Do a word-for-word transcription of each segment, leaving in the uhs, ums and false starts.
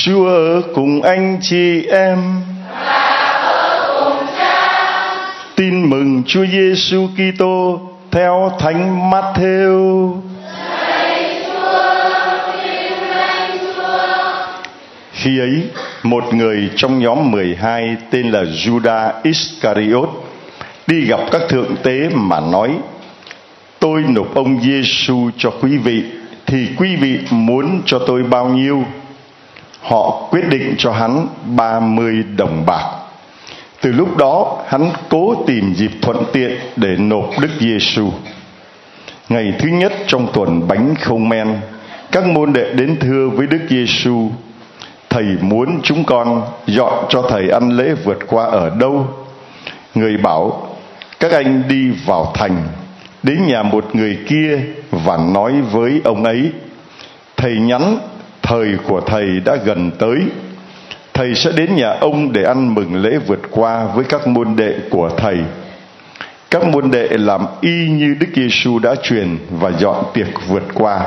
Chúa ở cùng anh chị em. Tin mừng Chúa Giêsu Kitô theo Thánh Matthew. Khi ấy, một người trong nhóm mười hai tên là Judas Iscariot đi gặp các thượng tế mà nói: tôi nộp ông Giêsu cho quý vị, thì quý vị muốn cho tôi bao nhiêu? Họ quyết định cho hắn ba mươi đồng bạc. Từ lúc đó, hắn cố tìm dịp thuận tiện để nộp Đức Giêsu. Ngày thứ nhất trong tuần bánh không men, các môn đệ đến thưa với Đức Giêsu: thầy muốn chúng con dọn cho thầy ăn lễ vượt qua ở đâu? Người bảo: các anh đi vào thành, đến nhà một người kia và nói với ông ấy: thầy nhắn, thời của thầy đã gần tới. Thầy sẽ đến nhà ông để ăn mừng lễ vượt qua với các môn đệ của thầy. Các môn đệ làm y như Đức Giêsu đã truyền và dọn tiệc vượt qua.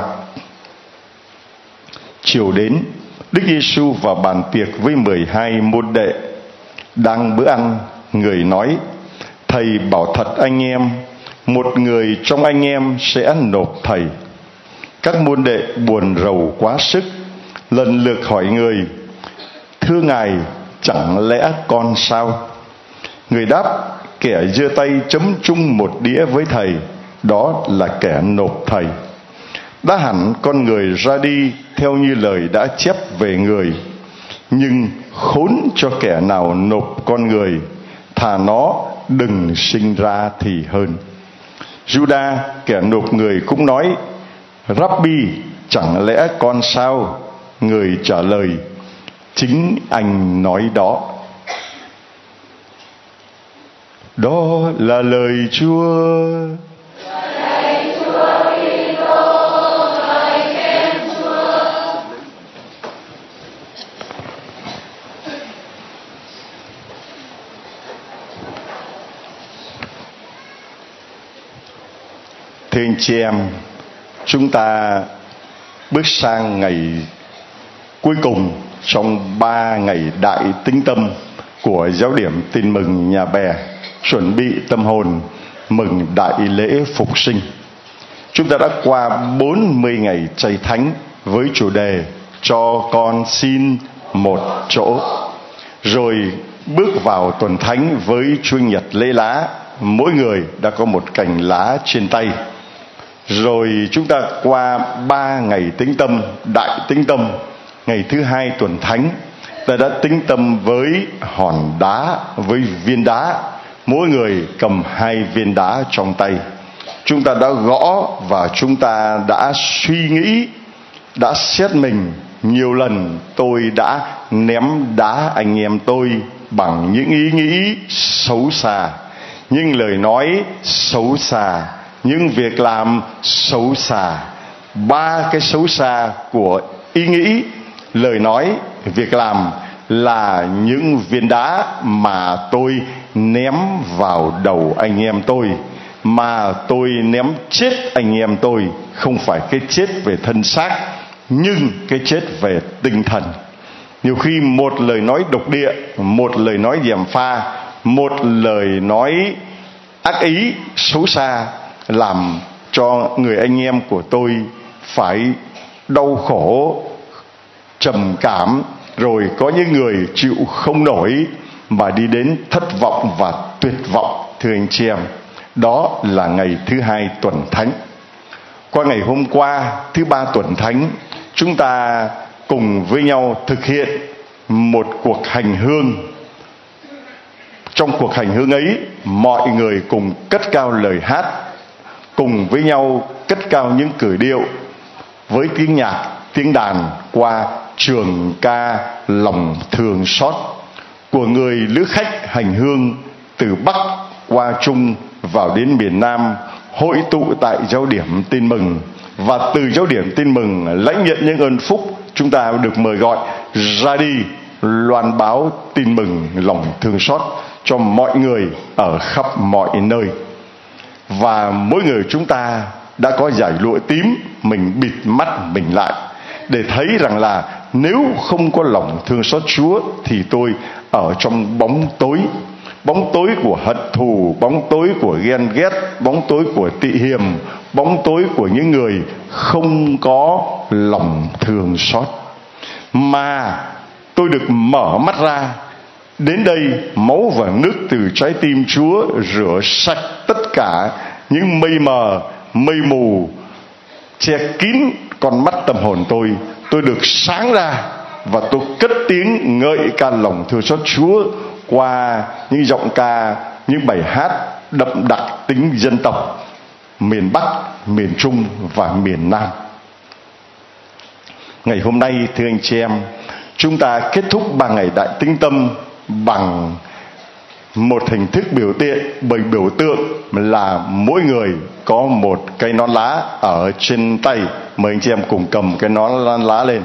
Chiều đến, Đức Giêsu vào bàn tiệc với mười hai môn đệ. Đang bữa ăn, người nói: thầy bảo thật anh em, một người trong anh em sẽ nộp thầy. Các môn đệ buồn rầu quá sức, lần lượt hỏi người: thưa ngài, chẳng lẽ con sao? Người đáp: kẻ giơ tay chấm chung một đĩa với thầy, đó là kẻ nộp thầy. Đã hẳn con người ra đi theo như lời đã chép về người, nhưng khốn cho kẻ nào nộp con người, thà nó đừng sinh ra thì hơn. Judas, kẻ nộp người, cũng nói: Rabbi, chẳng lẽ con sao? Người trả lời: chính anh nói đó. Đó là lời Chúa. Thưa anh chị em, chúng ta bước sang ngày cuối cùng trong ba ngày đại tĩnh tâm của giáo điểm Tin mừng Nhà Bè, chuẩn bị tâm hồn mừng đại lễ phục sinh. Chúng ta đã qua bốn mươi ngày chay thánh với chủ đề cho con xin một chỗ, rồi bước vào tuần thánh với Chủ nhật lễ lá, mỗi người đã có một cành lá trên tay. Rồi chúng ta qua ba ngày tĩnh tâm, đại tĩnh tâm. Ngày thứ hai tuần thánh, ta đã tĩnh tâm với hòn đá, với viên đá, mỗi người cầm hai viên đá trong tay. Chúng ta đã gõ và chúng ta đã suy nghĩ, đã xét mình nhiều lần. Tôi đã ném đá anh em tôi bằng những ý nghĩ xấu xa, những lời nói xấu xa, những việc làm xấu xa. Ba cái xấu xa của ý nghĩ, lời nói, việc làm là những viên đá mà tôi ném vào đầu anh em tôi, mà tôi ném chết anh em tôi. Không phải cái chết về thân xác, nhưng cái chết về tinh thần. Nhiều khi một lời nói độc địa, một lời nói gièm pha, một lời nói ác ý xấu xa làm cho người anh em của tôi phải đau khổ, trầm cảm, rồi có những người chịu không nổi mà đi đến thất vọng và tuyệt vọng. Thưa anh chị em, đó là ngày thứ hai tuần thánh. Qua ngày hôm qua, thứ ba tuần thánh, chúng ta cùng với nhau thực hiện một cuộc hành hương. Trong cuộc hành hương ấy, mọi người cùng cất cao lời hát, cùng với nhau cất cao những cử điệu với tiếng nhạc, tiếng đàn qua trường ca lòng thương xót của người lữ khách hành hương từ Bắc qua Trung vào đến miền Nam, hội tụ tại giáo điểm Tin mừng. Và từ giáo điểm Tin mừng lãnh nhận những ơn phúc, chúng ta được mời gọi ra đi loan báo tin mừng lòng thương xót cho mọi người ở khắp mọi nơi. Và mỗi người chúng ta đã có dải lụa tím, mình bịt mắt mình lại để thấy rằng là nếu không có lòng thương xót Chúa thì tôi ở trong bóng tối. Bóng tối của hận thù, bóng tối của ghen ghét, bóng tối của tị hiềm, bóng tối của những người không có lòng thương xót. Mà tôi được mở mắt ra, đến đây máu và nước từ trái tim Chúa rửa sạch tất cả những mây mờ, mây mù che kín con mắt tâm hồn tôi. Tôi được sáng ra và tôi cất tiếng ngợi ca lòng thương xót Chúa qua những giọng ca, những bài hát đậm đặc tính dân tộc miền Bắc, miền Trung và miền Nam. Ngày hôm nay thưa anh chị em, chúng ta kết thúc ba ngày đại tĩnh tâm bằng một hình thức biểu tượng, bởi biểu tượng là mỗi người có một cây nón lá ở trên tay. Mời anh chị em cùng cầm cái nón lá lên.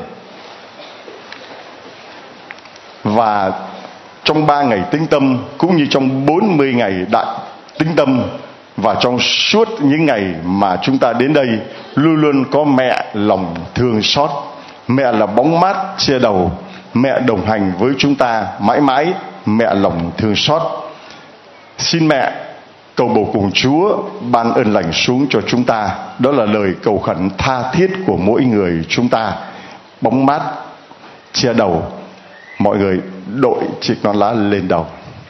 Và trong ba ngày tĩnh tâm cũng như trong bốn mươi ngày đại tĩnh tâm và trong suốt những ngày mà chúng ta đến đây, luôn luôn có mẹ lòng thương xót. Mẹ là bóng mát che đầu, mẹ đồng hành với chúng ta mãi mãi, mẹ lòng thương xót. Xin mẹ cầu bầu cùng Chúa ban ơn lành xuống cho chúng ta. Đó là lời cầu khẩn tha thiết của mỗi người chúng ta. Bóng mát che đầu, mọi người đội chiếc nón lá lên đầu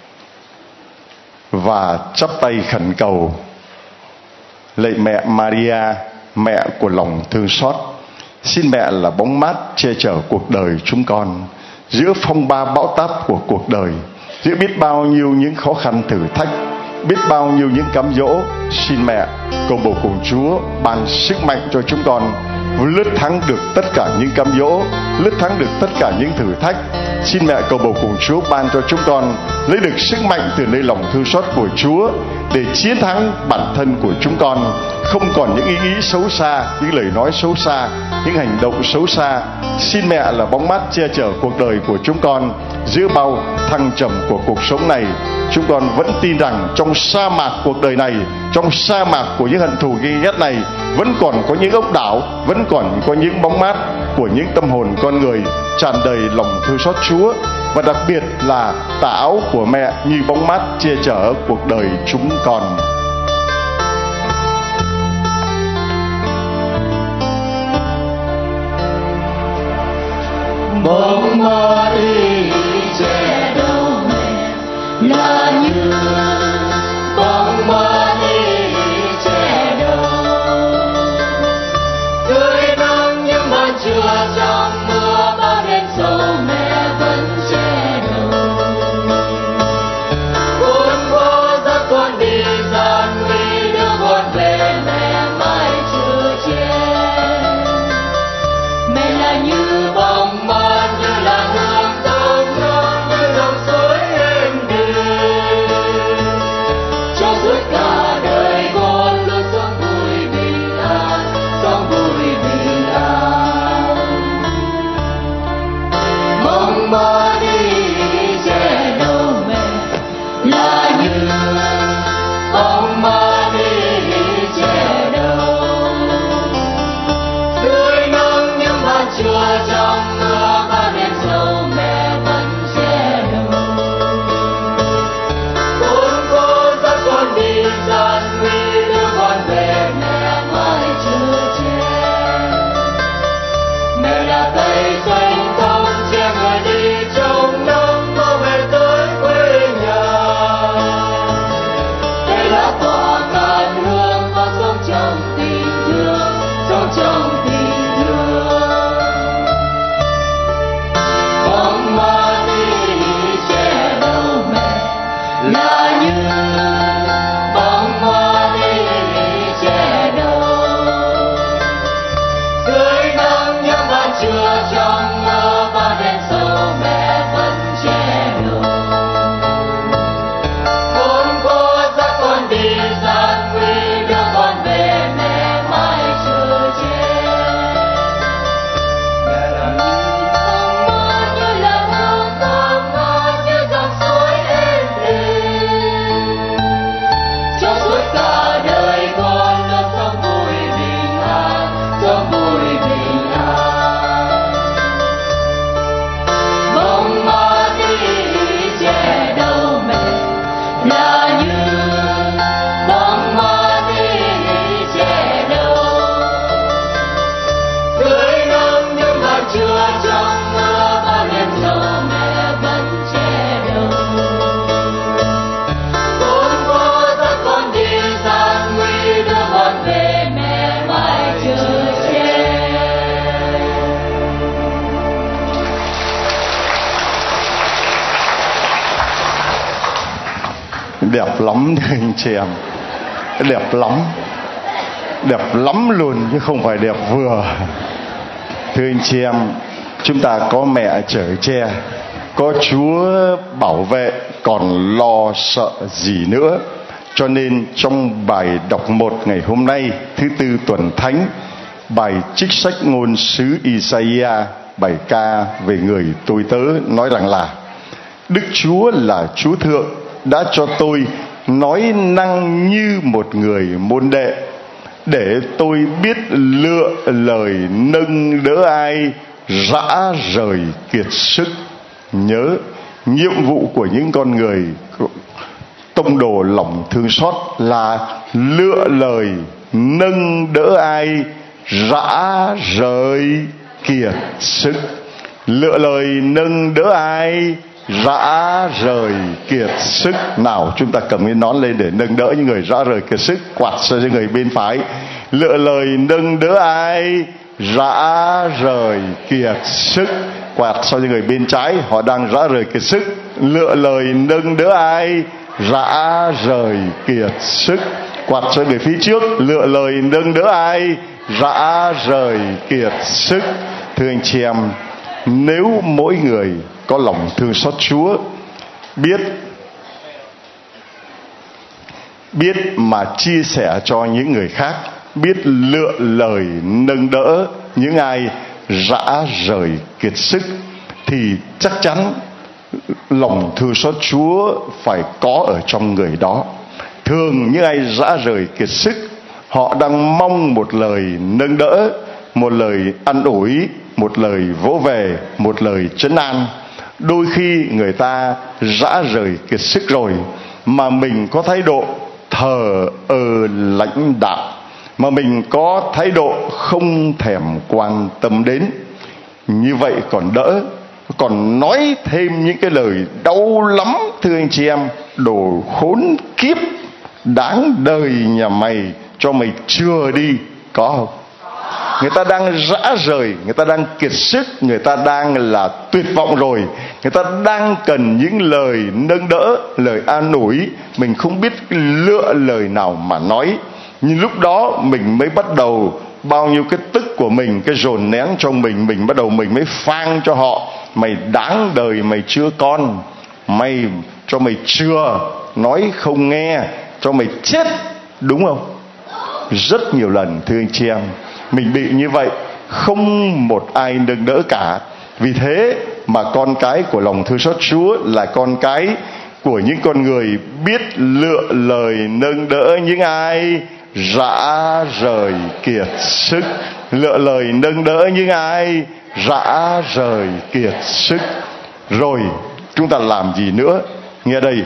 và chắp tay khẩn cầu. Lạy mẹ Maria, mẹ của lòng thương xót, xin mẹ là bóng mát che chở cuộc đời chúng con giữa phong ba bão táp của cuộc đời, giữa biết bao nhiêu những khó khăn thử thách, biết bao nhiêu những cám dỗ. Xin mẹ cầu bầu cùng Chúa ban sức mạnh cho chúng con lướt thắng được tất cả những cám dỗ, lướt thắng được tất cả những thử thách. Xin mẹ cầu bầu cùng Chúa ban cho chúng con lấy được sức mạnh từ nơi lòng thương xót của Chúa để chiến thắng bản thân của chúng con, không còn những ý nghĩ xấu xa, những lời nói xấu xa, những hành động xấu xa. Xin mẹ là bóng mát che chở cuộc đời của chúng con giữa bao thăng trầm của cuộc sống này. Chúng con vẫn tin rằng trong sa mạc cuộc đời này, trong sa mạc của những hận thù ghi ghét này, vẫn còn có những ốc đảo, vẫn còn có những bóng mát của những tâm hồn con người tràn đầy lòng thương xót Chúa. Và đặc biệt là tà áo của mẹ như bóng mát che chở cuộc đời chúng con. Bóng mát đi che đầu mẹ là như bóng mát đi che đầu, dưới nắng những ban trưa trong mưa bao đêm sâu mẹ vẫn che đầu. Khốn khó dắt con đi gian nguy đưa con về mẹ mãi chở che. Mẹ là như bóng mát, như là hương thơm ngon, như dòng suối êm đềm. Cho suốt cả đời con luôn sống vui bình an, sống vui bình an. Bóng mát đi che đầu mẹ là như bóng mát đi che đầu, dưới nắng những ban trưa trong mưa bao đêm sâu mẹ vẫn che đầu. Khốn khó dắt con đi gian nguy đưa con về mẹ mãi chở che. Mẹ là cây xanh thơm che người đi trong trong mưa bao đêm sầu mẹ vẫn che đầu. Con có dắt con đi gian nguy đưa con về mẹ mãi chờ che. Đẹp lắm thưa anh chị em, đẹp lắm, đẹp lắm luôn chứ không phải đẹp vừa. Thưa anh chị em, chúng ta có mẹ chở che, có Chúa bảo vệ, còn lo sợ gì nữa. Cho nên trong bài đọc một ngày hôm nay, thứ tư tuần thánh, bài trích sách ngôn sứ Isaiah, bài ca về người tôi tớ nói rằng là: Đức Chúa là Chúa Thượng, đã cho tôi nói năng như một người môn đệ, để tôi biết lựa lời nâng đỡ ai rã rời kiệt sức. Nhớ, nhiệm vụ của những con người tông đồ lòng thương xót là lựa lời nâng đỡ ai rã rời kiệt sức. Lựa lời nâng đỡ ai rã rời kiệt sức. Nào, chúng ta cầm cái nón lên để nâng đỡ những người rã rời kiệt sức. Quạt cho những người bên phải. Lựa lời nâng đỡ ai rã rời kiệt sức. Quạt cho những người bên trái, họ đang rã rời kiệt sức. Lựa lời nâng đỡ ai rã rời kiệt sức. Quạt cho người phía trước. Lựa lời nâng đỡ ai rã rời kiệt sức. Thưa anh chị em, nếu mỗi người có lòng thương xót Chúa, biết biết mà chia sẻ cho những người khác, biết lựa lời nâng đỡ những ai rã rời kiệt sức, thì chắc chắn lòng thương xót Chúa phải có ở trong người đó. Thường những ai rã rời kiệt sức, họ đang mong một lời nâng đỡ, một lời an ủi, một lời vỗ về, một lời trấn an. Đôi khi người ta rã rời kiệt sức rồi mà mình có thái độ thờ ơ lãnh đạm, mà mình có thái độ không thèm quan tâm đến, như vậy còn đỡ. Còn nói thêm những cái lời đau lắm, thưa anh chị em: đồ khốn kiếp, đáng đời nhà mày, cho mày chừa đi, có không? Người ta đang rã rời, người ta đang kiệt sức, người ta đang là tuyệt vọng rồi, người ta đang cần những lời nâng đỡ, lời an ủi. Mình không biết lựa lời nào mà nói, nhưng lúc đó mình mới bắt đầu bao nhiêu cái tức của mình, cái dồn nén trong mình, mình bắt đầu mình mới phang cho họ: mày đáng đời mày chưa con, mày cho mày chưa, nói không nghe, cho mày chết, đúng không? Rất nhiều lần, thưa anh chị em, mình bị như vậy, không một ai nâng đỡ cả. Vì thế mà con cái của lòng thương xót Chúa là con cái của những con người biết lựa lời nâng đỡ những ai rã rời kiệt sức. Lựa lời nâng đỡ những ai rã rời kiệt sức. Rồi chúng ta làm gì nữa? Nghe đây: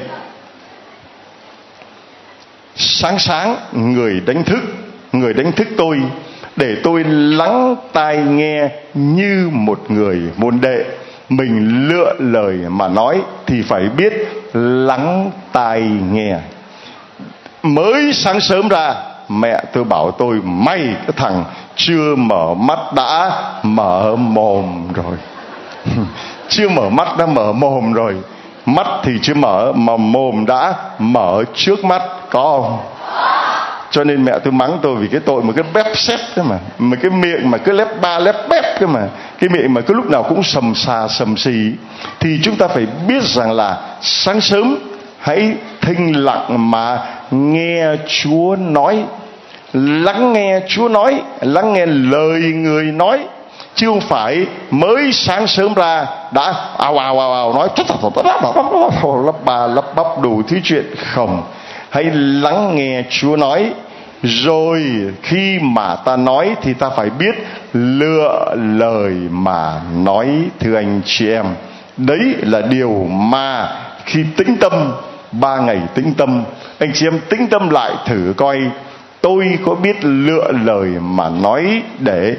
sáng sáng người đánh thức, người đánh thức tôi, để tôi lắng tai nghe như một người môn đệ. Mình lựa lời mà nói thì phải biết lắng tai nghe. Mới sáng sớm ra, mẹ tôi bảo tôi: mày cái thằng chưa mở mắt đã mở mồm rồi. Chưa mở mắt đã mở mồm rồi. Mắt thì chưa mở mà mồm đã mở trước mắt, có không? Cho nên mẹ tôi mắng tôi vì cái tội mà cái bép xép cơ mà, mà cái miệng mà cứ lép ba lép bép cơ mà, cái miệng mà cứ lúc nào cũng sầm xà sầm xì. Thì chúng ta phải biết rằng là sáng sớm hãy thinh lặng mà nghe Chúa nói, lắng nghe Chúa nói, lắng nghe lời người nói, chứ không phải mới sáng sớm ra đã ào ào ào ào nói lắp ba lắp bắp đủ thứ chuyện. Không, hãy lắng nghe Chúa nói, rồi khi mà ta nói thì ta phải biết lựa lời mà nói. Thưa anh chị em, đấy là điều mà khi tĩnh tâm, ba ngày tĩnh tâm, anh chị em tĩnh tâm lại thử coi tôi có biết lựa lời mà nói để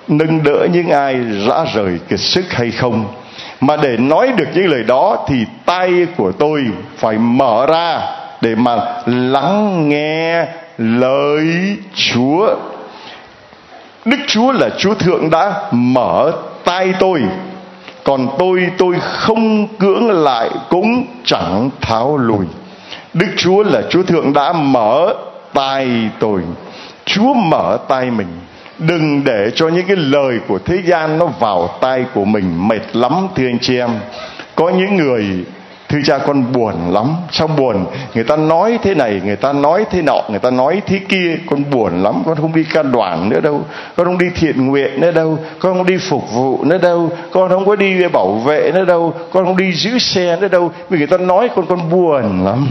nâng đỡ những ai rã rời kiệt sức hay không. Mà để nói được những lời đó thì tai của tôi phải mở ra để mà lắng nghe lời Chúa. Đức Chúa là Chúa Thượng đã mở tai tôi, còn tôi tôi không cưỡng lại cũng chẳng tháo lùi. Đức Chúa là Chúa Thượng đã mở tai tôi. Chúa mở tai mình. Đừng để cho những cái lời của thế gian nó vào tai của mình. Mệt lắm thưa anh chị em. Có những người, thưa cha con buồn lắm. Sao buồn? Người ta nói thế này, người ta nói thế nọ, người ta nói thế kia. Con buồn lắm, con không đi ca đoàn nữa đâu, con không đi thiện nguyện nữa đâu, con không đi phục vụ nữa đâu, con không có đi bảo vệ nữa đâu, con không đi giữ xe nữa đâu. Vì người ta nói con con buồn lắm.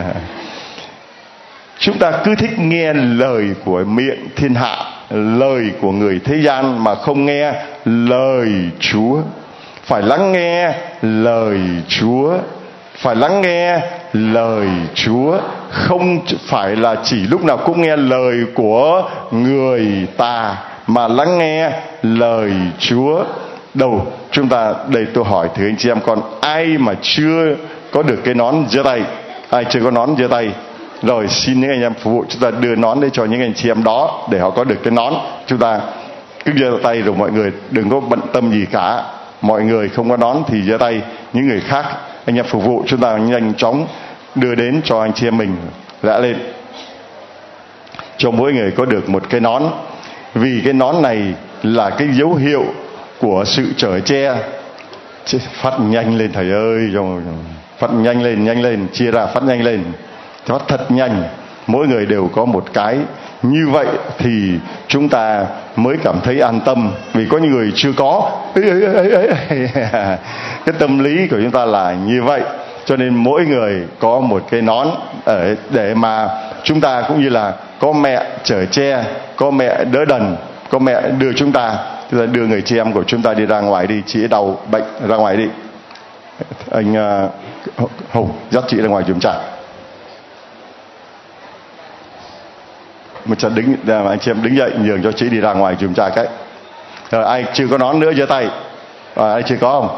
Chúng ta cứ thích nghe lời của miệng thiên hạ, lời của người thế gian, mà không nghe lời Chúa. Phải lắng nghe lời Chúa. Phải lắng nghe lời Chúa. Không phải là chỉ lúc nào cũng nghe lời của người ta, mà lắng nghe lời Chúa. Đầu chúng ta, đây tôi hỏi thử anh chị em con, ai mà chưa có được cái nón giơ tay? Ai chưa có nón giơ tay? Rồi xin những anh em phục vụ chúng ta đưa nón để cho những anh chị em đó, để họ có được cái nón. Chúng ta cứ giơ tay rồi mọi người đừng có bận tâm gì cả. Mọi người không có nón thì giơ tay. Những người khác, anh em phục vụ chúng ta nhanh chóng đưa đến cho anh chị em mình. Lẽ lên cho mỗi người có được một cái nón. Vì cái nón này là cái dấu hiệu của sự chở che. Phát nhanh lên thầy ơi, phát nhanh lên, nhanh lên, chia ra phát nhanh lên, phát thật nhanh. Mỗi người đều có một cái. Như vậy thì chúng ta mới cảm thấy an tâm. Vì có những người chưa có. Cái tâm lý của chúng ta là như vậy. Cho nên mỗi người có một cái nón ở để mà chúng ta cũng như là có mẹ chở che, có mẹ đỡ đần, có mẹ đưa chúng ta. Chúng ta đưa người chị em của chúng ta đi ra ngoài đi. Chị đau bệnh ra ngoài đi. Anh uh, Hùng dắt chị ra ngoài giùm trả. Một trận đứng, anh chị em đứng dậy nhường cho chị đi ra ngoài giùm trả cái. Rồi ai chưa có nón nữa giơ tay. Rồi ai chưa có không?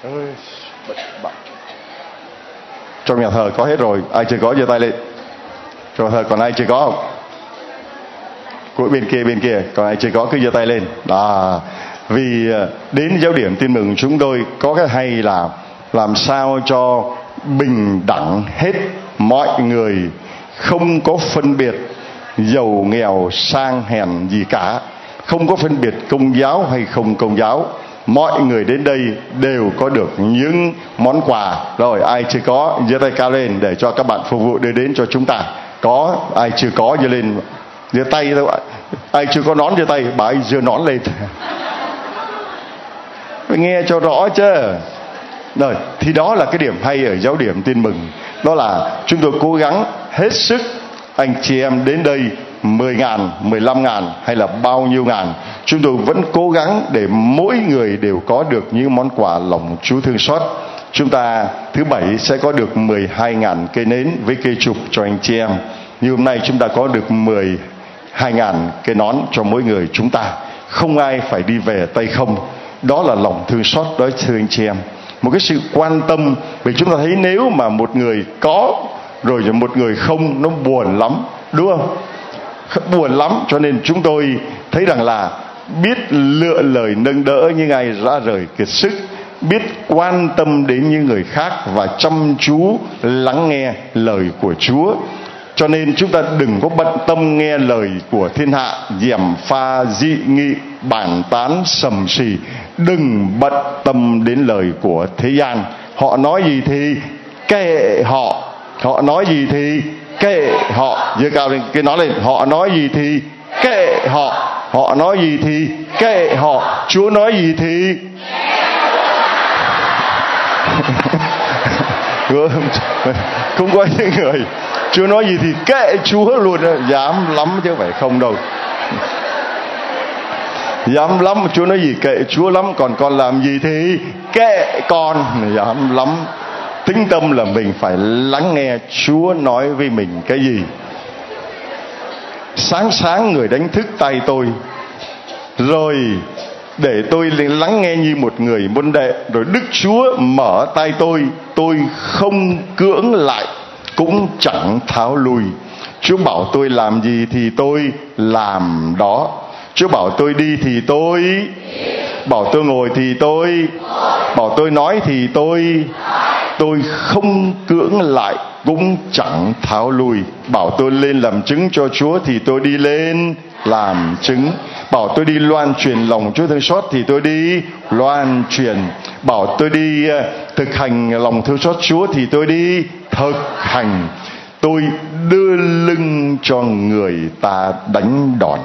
Trong nhà thờ có hết rồi. Ai chưa có giơ tay lên. Trong nhà thờ còn ai chưa có không? Của bên kia bên kia còn ai chưa có cứ giơ tay lên. Đó. Vì đến giáo điểm tin mừng chúng tôi có cái hay là làm sao cho bình đẳng hết mọi người, không có phân biệt giàu nghèo sang hèn gì cả, không có phân biệt công giáo hay không công giáo. Mọi người đến đây đều có được những món quà. Rồi ai chưa có giơ tay cao lên để cho các bạn phục vụ đưa đến cho chúng ta. Có ai chưa có giơ lên, giơ tay thôi. Ai chưa có nón giơ tay, bà ấy giơ nón lên. Phải nghe cho rõ chứ. Rồi thì đó là cái điểm hay ở giáo điểm tin mừng. Đó là chúng tôi cố gắng hết sức. Anh chị em đến đây mười ngàn, mười lăm ngàn hay là bao nhiêu ngàn, chúng tôi vẫn cố gắng để mỗi người đều có được những món quà lòng Chúa thương xót. Chúng ta thứ bảy sẽ có được mười hai ngàn cây nến với cây trục cho anh chị em. Như hôm nay chúng ta có được mười hai ngàn cây nón cho mỗi người chúng ta. Không ai phải đi về tay không. Đó là lòng thương xót đó thưa anh chị em. Một cái sự quan tâm. Vì chúng ta thấy nếu mà một người có rồi một người không, nó buồn lắm, đúng không? Buồn lắm. Cho nên chúng tôi thấy rằng là biết lựa lời nâng đỡ những ai rã rời kiệt sức, biết quan tâm đến những người khác và chăm chú lắng nghe lời của Chúa. Cho nên chúng ta đừng có bận tâm nghe lời của thiên hạ, gièm pha dị nghị, bàn tán sầm xì. Đừng bận tâm đến lời của thế gian. Họ nói gì thì kệ họ. Họ nói gì thì kệ họ. Giơ cao lên cái nói lên. Họ nói gì thì kệ họ. Họ nói gì thì kệ họ. Chúa nói gì thì không có những người Chúa nói gì thì kệ Chúa luôn. Dám lắm chứ không phải không đâu. Dám lắm. Chúa nói gì kệ Chúa lắm. Còn con làm gì thì kệ con. Dám lắm. Tính tâm là mình phải lắng nghe Chúa nói với mình cái gì. Sáng sáng người đánh thức tay tôi. Rồi để tôi lắng nghe như một người môn đệ. Rồi Đức Chúa mở tay tôi, tôi không cưỡng lại, cũng chẳng tháo lui. Chúa bảo tôi làm gì thì tôi làm đó. Chúa bảo tôi đi thì tôi, bảo tôi ngồi thì tôi, bảo tôi nói thì tôi. Tôi không cưỡng lại, cũng chẳng tháo lui. Bảo tôi lên làm chứng cho Chúa thì tôi đi lên làm chứng. Bảo tôi đi loan truyền lòng Chúa thương xót thì tôi đi loan truyền. Bảo tôi đi uh, thực hành lòng thương xót Chúa thì tôi đi thực hành. Tôi đưa lưng cho người ta đánh đòn,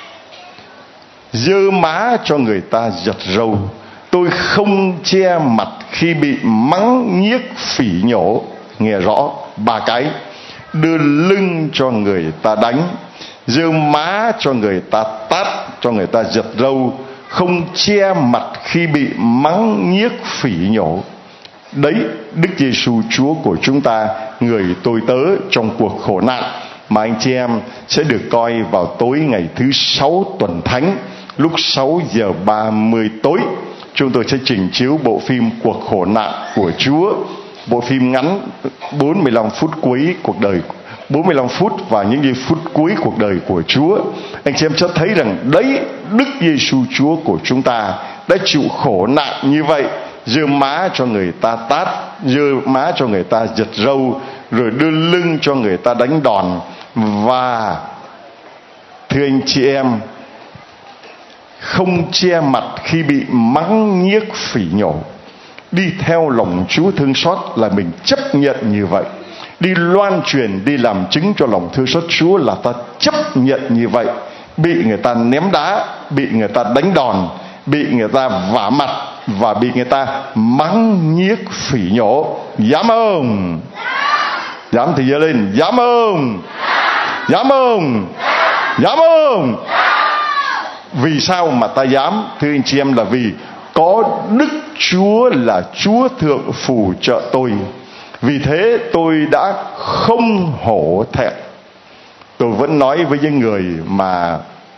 giơ má cho người ta giật râu. Tôi không che mặt khi bị mắng nhiếc phỉ nhổ. Nghe rõ ba cái: đưa lưng cho người ta đánh, giơ má cho người ta tát, cho người ta giật râu, không che mặt khi bị mắng nhiếc phỉ nhổ. Đấy, Đức Giêsu Chúa của chúng ta, người tôi tớ trong cuộc khổ nạn mà anh chị em sẽ được coi vào tối ngày thứ sáu tuần thánh lúc sáu giờ ba mươi tối. Chúng tôi sẽ trình chiếu bộ phim Cuộc khổ nạn của Chúa, bộ phim ngắn bốn mươi lăm phút cuối cuộc đời, bốn mươi lăm phút và những giây phút cuối cuộc đời của Chúa. Anh chị em sẽ thấy rằng đấy, Đức Giêsu Chúa của chúng ta đã chịu khổ nạn như vậy, giơ má cho người ta tát, giơ má cho người ta giật râu, rồi đưa lưng cho người ta đánh đòn. Và thưa anh chị em, không che mặt khi bị mắng nhiếc phỉ nhổ. Đi theo lòng Chúa thương xót là mình chấp nhận như vậy. Đi loan truyền, đi làm chứng cho lòng thương xót Chúa là ta chấp nhận như vậy. Bị người ta ném đá, bị người ta đánh đòn, bị người ta vả mặt và bị người ta mắng nhiếc phỉ nhổ, dám không? Dám thì giơ lên, dám không? Dám không? Dám không? Vì sao mà ta dám? Thưa anh chị em, là vì có Đức Chúa là Chúa thượng phù trợ tôi. Vì thế tôi đã không hổ thẹn. Tôi vẫn nói với những người mà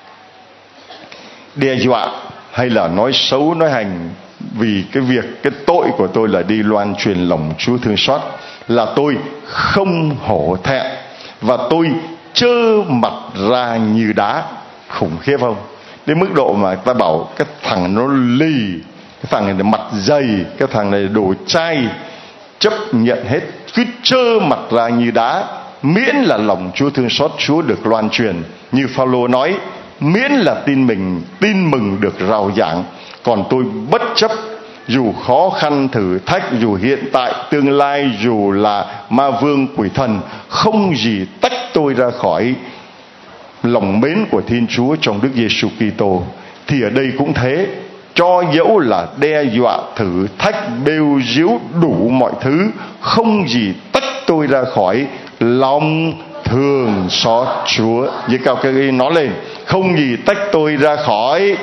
đe dọa hay là nói xấu, nói hành vì cái việc, cái tội của tôi là đi loan truyền lòng Chúa thương xót, là tôi không hổ thẹn. Và tôi trơ mặt ra như đá. Khủng khiếp không? Đến mức độ mà ta bảo cái thằng nó lì, cái thằng này mặt dày, cái thằng này đồ chai, chấp nhận hết, cứ trơ mặt ra như đá, miễn là lòng Chúa thương xót Chúa được loan truyền. Như Phao-lô nói, miễn là tin mình, tin mừng được rao giảng. Còn tôi bất chấp, dù khó khăn thử thách, dù hiện tại tương lai, dù là ma vương quỷ thần, không gì tách tôi ra khỏi lòng mến của Thiên Chúa trong Đức Giêsu Kitô. Thì ở đây cũng thế, cho dẫu là đe dọa, thử thách, bêu díu đủ mọi thứ, không gì tách tôi ra khỏi lòng thương xót Chúa. Với cao cái nó lên, không gì tách tôi ra khỏi,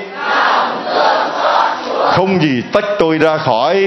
không gì tách tôi ra khỏi.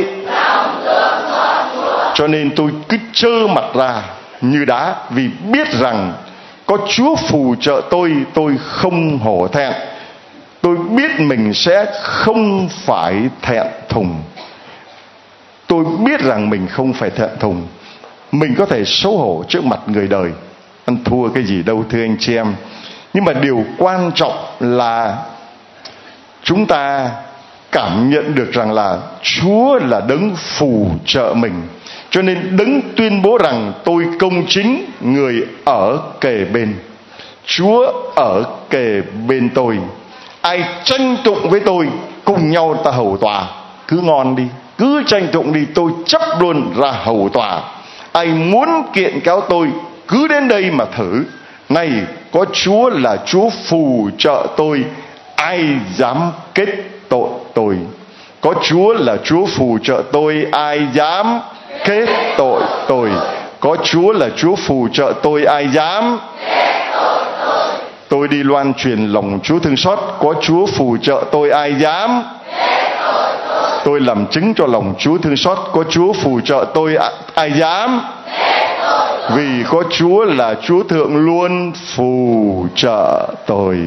Cho nên tôi cứ trơ mặt ra như đá, vì biết rằng có Chúa phù trợ tôi, tôi không hổ thẹn. Tôi biết mình sẽ không phải thẹn thùng. Tôi biết rằng mình không phải thẹn thùng. Mình có thể xấu hổ trước mặt người đời, ăn thua cái gì đâu thưa anh chị em. Nhưng mà điều quan trọng là chúng ta cảm nhận được rằng là Chúa là đấng phù trợ mình. Cho nên đấng tuyên bố rằng tôi công chính, người ở kề bên. Chúa ở kề bên tôi. Ai tranh tụng với tôi, cùng nhau ta hầu tòa. Cứ ngon đi, cứ tranh tụng đi, tôi chấp luôn ra hầu tòa. Ai muốn kiện cáo tôi, cứ đến đây mà thử. Này, có Chúa là Chúa phù trợ tôi, ai dám kết tội tôi? Có Chúa là Chúa phù trợ tôi, ai dám kết tội tôi? Có Chúa là Chúa phù trợ tôi, ai dám kết tội tôi? Tôi đi loan truyền lòng Chúa thương xót, có Chúa phù trợ tôi, ai dám kết tội tôi? Tôi làm chứng cho lòng Chúa thương xót, có Chúa phù trợ tôi, ai dám kết tội tôi? Vì có Chúa là Chúa thượng luôn phù trợ tôi.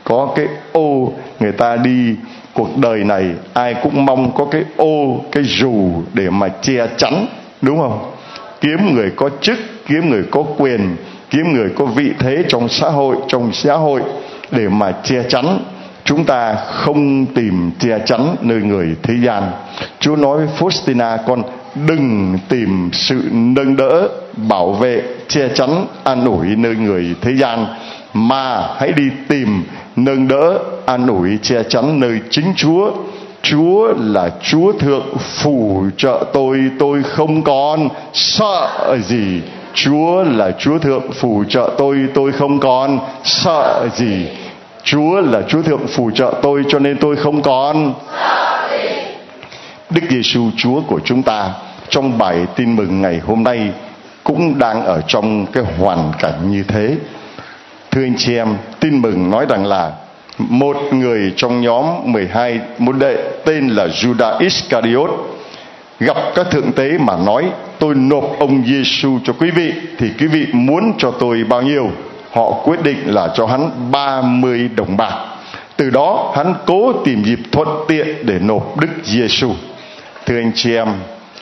có cái ô. Người ta đi cuộc đời này ai cũng mong có cái ô, cái dù để mà che chắn, đúng không? Kiếm người có chức, kiếm người có quyền, kiếm người có vị thế trong xã hội, trong xã hội để mà che chắn. Chúng ta không tìm che chắn nơi người thế gian. Chúa nói với Faustina, con đừng tìm sự nâng đỡ, bảo vệ, che chắn, an ủi nơi người thế gian, mà hãy đi tìm nâng đỡ, an ủi, che chắn nơi chính Chúa. Chúa là Chúa thượng phù trợ tôi, tôi không còn sợ gì. Chúa là Chúa thượng phù trợ tôi, tôi không còn sợ gì. Chúa là Chúa thượng phù trợ tôi, cho nên tôi không còn sợ gì. Đức Giêsu Chúa của chúng ta trong bài tin mừng ngày hôm nay cũng đang ở trong cái hoàn cảnh như thế. Thưa anh chị em, tin mừng nói rằng là một người trong nhóm mười hai môn đệ tên là Judas Iscariot gặp các thượng tế mà nói: tôi nộp ông Giêsu cho quý vị, thì quý vị muốn cho tôi bao nhiêu? Họ quyết định là cho hắn ba mươi đồng bạc. Từ đó hắn cố tìm dịp thuận tiện để nộp Đức Giêsu. Thưa anh chị em,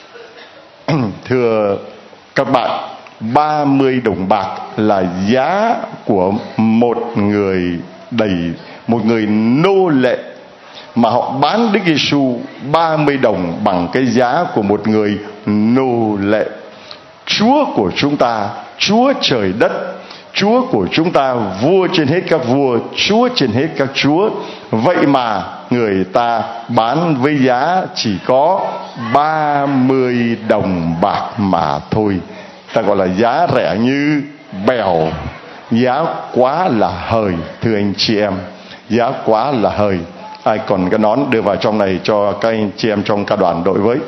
thưa các bạn, ba mươi đồng bạc là giá của một người đầy, một người nô lệ, mà họ bán Đức Giêsu ba mươi đồng bằng cái giá của một người nô lệ. Chúa của chúng ta, Chúa trời đất, Chúa của chúng ta, vua trên hết các vua, Chúa trên hết các chúa, vậy mà người ta bán với giá chỉ có ba mươi đồng bạc mà thôi. Ta gọi là giá rẻ như bèo, giá quá là hời. Thưa anh chị em, giá quá là hời. Ai còn cái nón đưa vào trong này cho các anh chị em trong ca đoàn đội với.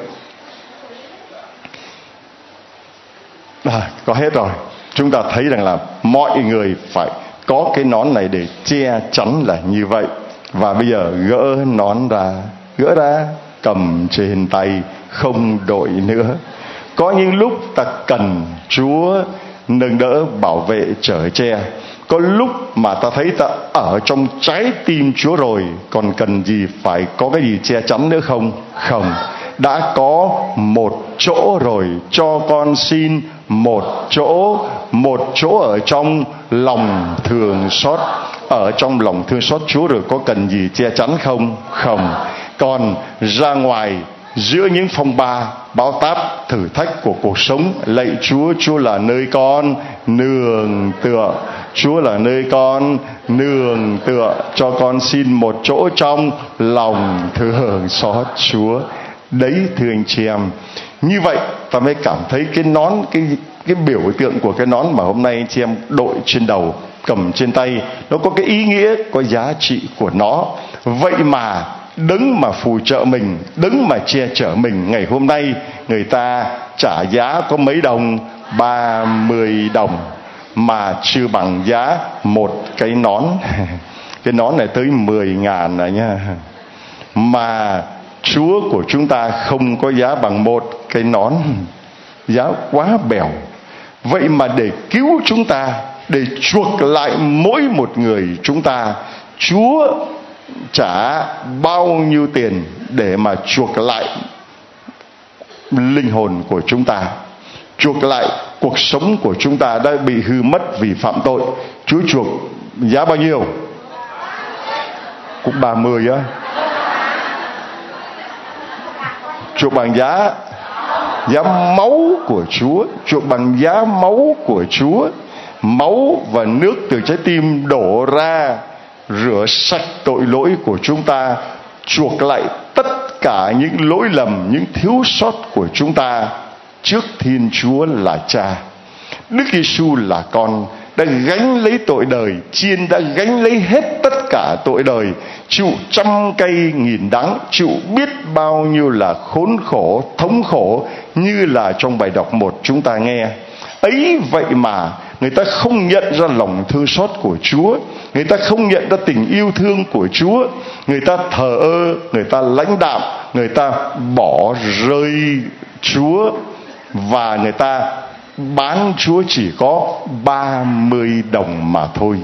À, có hết rồi. Chúng ta thấy rằng là mọi người phải có cái nón này để che chắn là như vậy. Và bây giờ gỡ nón ra, gỡ ra, cầm trên tay, không đội nữa. Có những lúc ta cần Chúa nâng đỡ, bảo vệ, chở che. Có lúc mà ta thấy ta ở trong trái tim Chúa rồi, còn cần gì phải có cái gì che chắn nữa không? Không. Đã có một chỗ rồi, cho con xin một chỗ, một chỗ ở trong lòng thương xót. Ở trong lòng thương xót Chúa rồi, có cần gì che chắn không? Không. Còn ra ngoài giữa những phong ba, bão táp, thử thách của cuộc sống, lạy Chúa, Chúa là nơi con nương tựa, Chúa là nơi con nương tựa, cho con xin một chỗ trong lòng thương xót Chúa. Đấy, thưa anh chị em, như vậy ta mới cảm thấy cái nón, cái cái biểu tượng của cái nón mà hôm nay anh chị em đội trên đầu, cầm trên tay, nó có cái ý nghĩa, có giá trị của nó. Vậy mà Đấng mà phù trợ mình, Đấng mà che chở mình, ngày hôm nay người ta trả giá có mấy đồng? ba mươi đồng, mà chưa bằng giá một cái nón. Cái nón này tới mười ngàn này nha. Mà Chúa của chúng ta không có giá bằng một cái nón, giá quá bèo. Vậy mà để cứu chúng ta, để chuộc lại mỗi một người chúng ta, Chúa trả bao nhiêu tiền để mà chuộc lại linh hồn của chúng ta, chuộc lại cuộc sống của chúng ta đã bị hư mất vì phạm tội. Chúa chuộc giá bao nhiêu? Cũng ba mươi á. Chuộc bằng giá giá máu của Chúa, chuộc bằng giá máu của Chúa. Máu và nước từ trái tim đổ ra, rửa sạch tội lỗi của chúng ta, chuộc lại tất cả những lỗi lầm, những thiếu sót của chúng ta trước Thiên Chúa là Cha. Đức Giêsu là Con đã gánh lấy tội đời, Chiên đã gánh lấy hết tất cả tội đời, chịu trăm cây nghìn đắng, chịu biết bao nhiêu là khốn khổ, thống khổ, như là trong bài đọc một chúng ta nghe. Ấy vậy mà người ta không nhận ra lòng thương xót của Chúa, người ta không nhận ra tình yêu thương của Chúa, người ta thờ ơ, người ta lãnh đạm, người ta bỏ rơi Chúa, và người ta bán Chúa chỉ có ba mươi đồng mà thôi.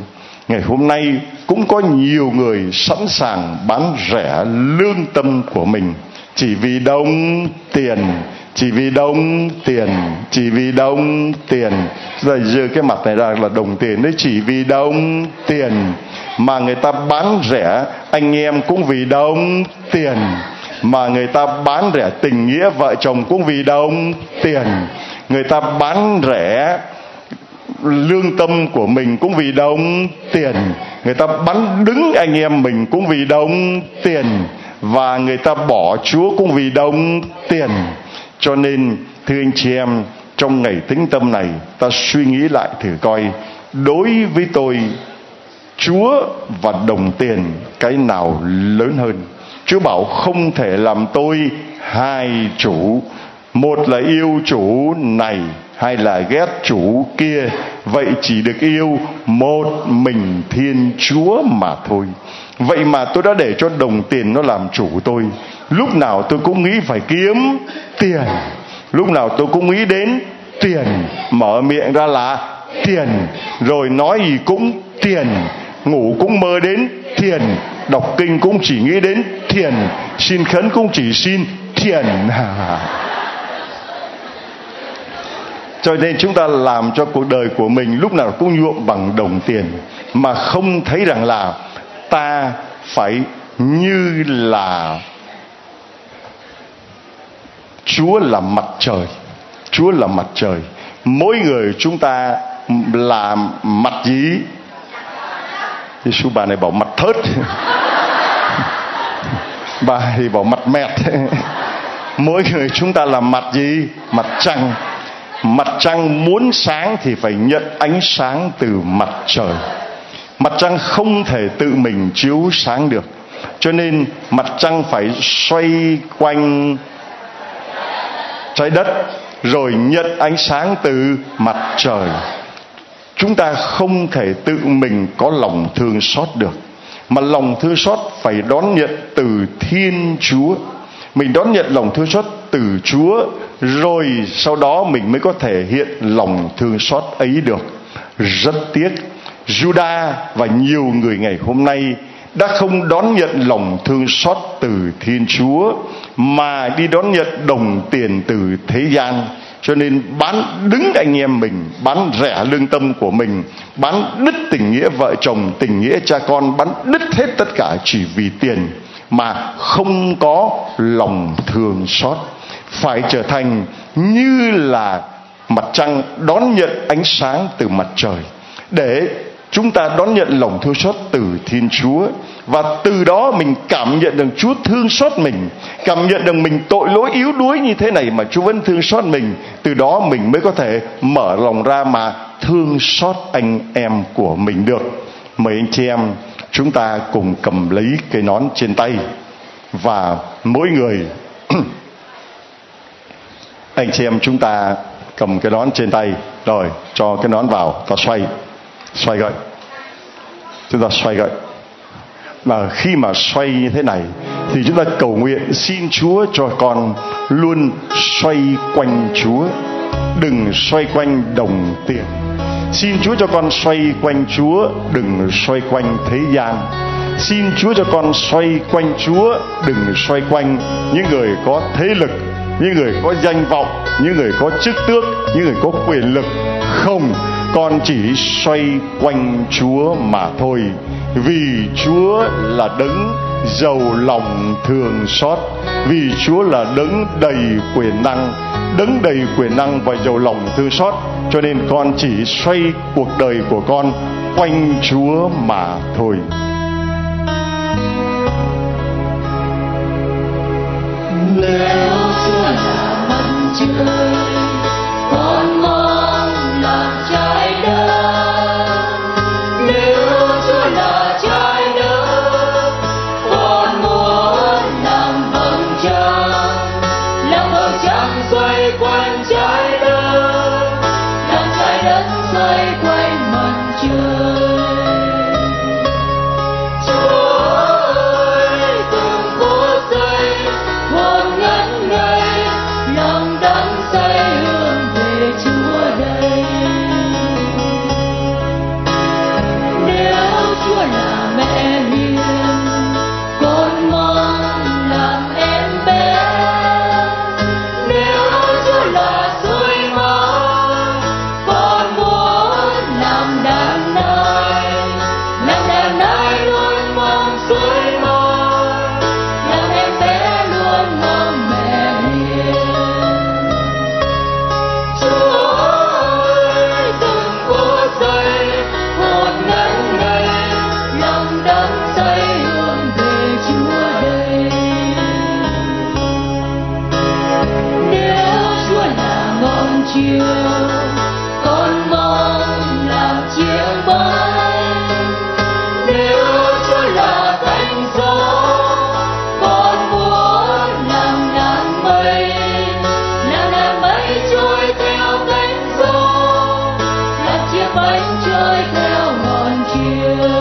ngày hôm nay cũng có nhiều người sẵn sàng bán rẻ lương tâm của mình chỉ vì đồng tiền, chỉ vì đồng tiền, chỉ vì đồng tiền. Rồi giơ cái mặt này ra là đồng tiền đấy, chỉ vì đồng tiền mà người ta bán rẻ anh em cũng vì đồng tiền, mà người ta bán rẻ tình nghĩa vợ chồng cũng vì đồng tiền, người ta bán rẻ lương tâm của mình cũng vì đồng tiền, người ta bán đứng anh em mình cũng vì đồng tiền, và người ta bỏ Chúa cũng vì đồng tiền. Cho nên thưa anh chị em, trong ngày tĩnh tâm này ta suy nghĩ lại thử coi, đối với tôi Chúa và đồng tiền cái nào lớn hơn? Chúa bảo không thể làm tôi hai chủ, một là yêu chủ này, hay là ghét chủ kia. Vậy chỉ được yêu một mình Thiên Chúa mà thôi. Vậy mà tôi đã để cho đồng tiền nó làm chủ tôi. Lúc nào tôi cũng nghĩ phải kiếm tiền, lúc nào tôi cũng nghĩ đến tiền, mở miệng ra là tiền, rồi nói gì cũng tiền, ngủ cũng mơ đến tiền, đọc kinh cũng chỉ nghĩ đến tiền, xin khấn cũng chỉ xin tiền. Cho nên chúng ta làm cho cuộc đời của mình lúc nào cũng nhuộm bằng đồng tiền, mà không thấy rằng là ta phải như là Chúa là mặt trời. Chúa là mặt trời. Mỗi người chúng ta là mặt gì? Giê-xu bà này bảo mặt thớt, bà thì bảo mặt mẹt. Mỗi người chúng ta là mặt gì? Mặt trăng. Mặt trăng muốn sáng thì phải nhận ánh sáng từ mặt trời. Mặt trăng không thể tự mình chiếu sáng được, cho nên mặt trăng phải xoay quanh trái đất rồi nhận ánh sáng từ mặt trời. Chúng ta không thể tự mình có lòng thương xót được, mà lòng thương xót phải đón nhận từ Thiên Chúa. Mình đón nhận lòng thương xót từ Chúa, rồi sau đó mình mới có thể hiện lòng thương xót ấy được. Rất tiếc, Juda và nhiều người ngày hôm nay đã không đón nhận lòng thương xót từ Thiên Chúa, mà đi đón nhận đồng tiền từ thế gian. Cho nên bán đứng anh em mình, bán rẻ lương tâm của mình, bán đứt tình nghĩa vợ chồng, tình nghĩa cha con, bán đứt hết tất cả chỉ vì tiền, mà không có lòng thương xót. Phải trở thành như là mặt trăng đón nhận ánh sáng từ mặt trời, để chúng ta đón nhận lòng thương xót từ Thiên Chúa, và từ đó mình cảm nhận được Chúa thương xót mình, cảm nhận được mình tội lỗi yếu đuối như thế này mà Chúa vẫn thương xót mình. Từ đó mình mới có thể mở lòng ra mà thương xót anh em của mình được. Mời anh chị em chúng ta cùng cầm lấy cái nón trên tay, và mỗi người anh chị em chúng ta cầm cái nón trên tay, rồi cho cái nón vào, ta xoay xoay gậy, chúng ta xoay gậy. Mà khi mà xoay như thế này thì chúng ta cầu nguyện xin Chúa cho con luôn xoay quanh Chúa, đừng xoay quanh đồng tiền. Xin Chúa cho con xoay quanh Chúa, đừng xoay quanh thế gian. Xin Chúa cho con xoay quanh Chúa, đừng xoay quanh những người có thế lực, những người có danh vọng, những người có chức tước, những người có quyền lực. Không, con chỉ xoay quanh Chúa mà thôi. Vì Chúa là đấng giàu lòng thương xót, vì Chúa là đấng đầy quyền năng, đấng đầy quyền năng và giàu lòng thương xót. Cho nên con chỉ xoay cuộc đời của con quanh Chúa mà thôi. Nếu Chúa là mặt trời, con mong làm trái đất. Nếu Chúa là trái đất, con muốn làm vầng trăng, làm vầng trăng xoay quanh trái đất, làm trái đất xoay quanh mặt trời. Chúa đây, nếu chiều, con mong làm chiếc bánh. Nếu Chúa là cánh gió, con muốn làm đám mây, làm đám mây trôi theo cánh gió, làm chiếc bánh trôi theo ngọn chiều.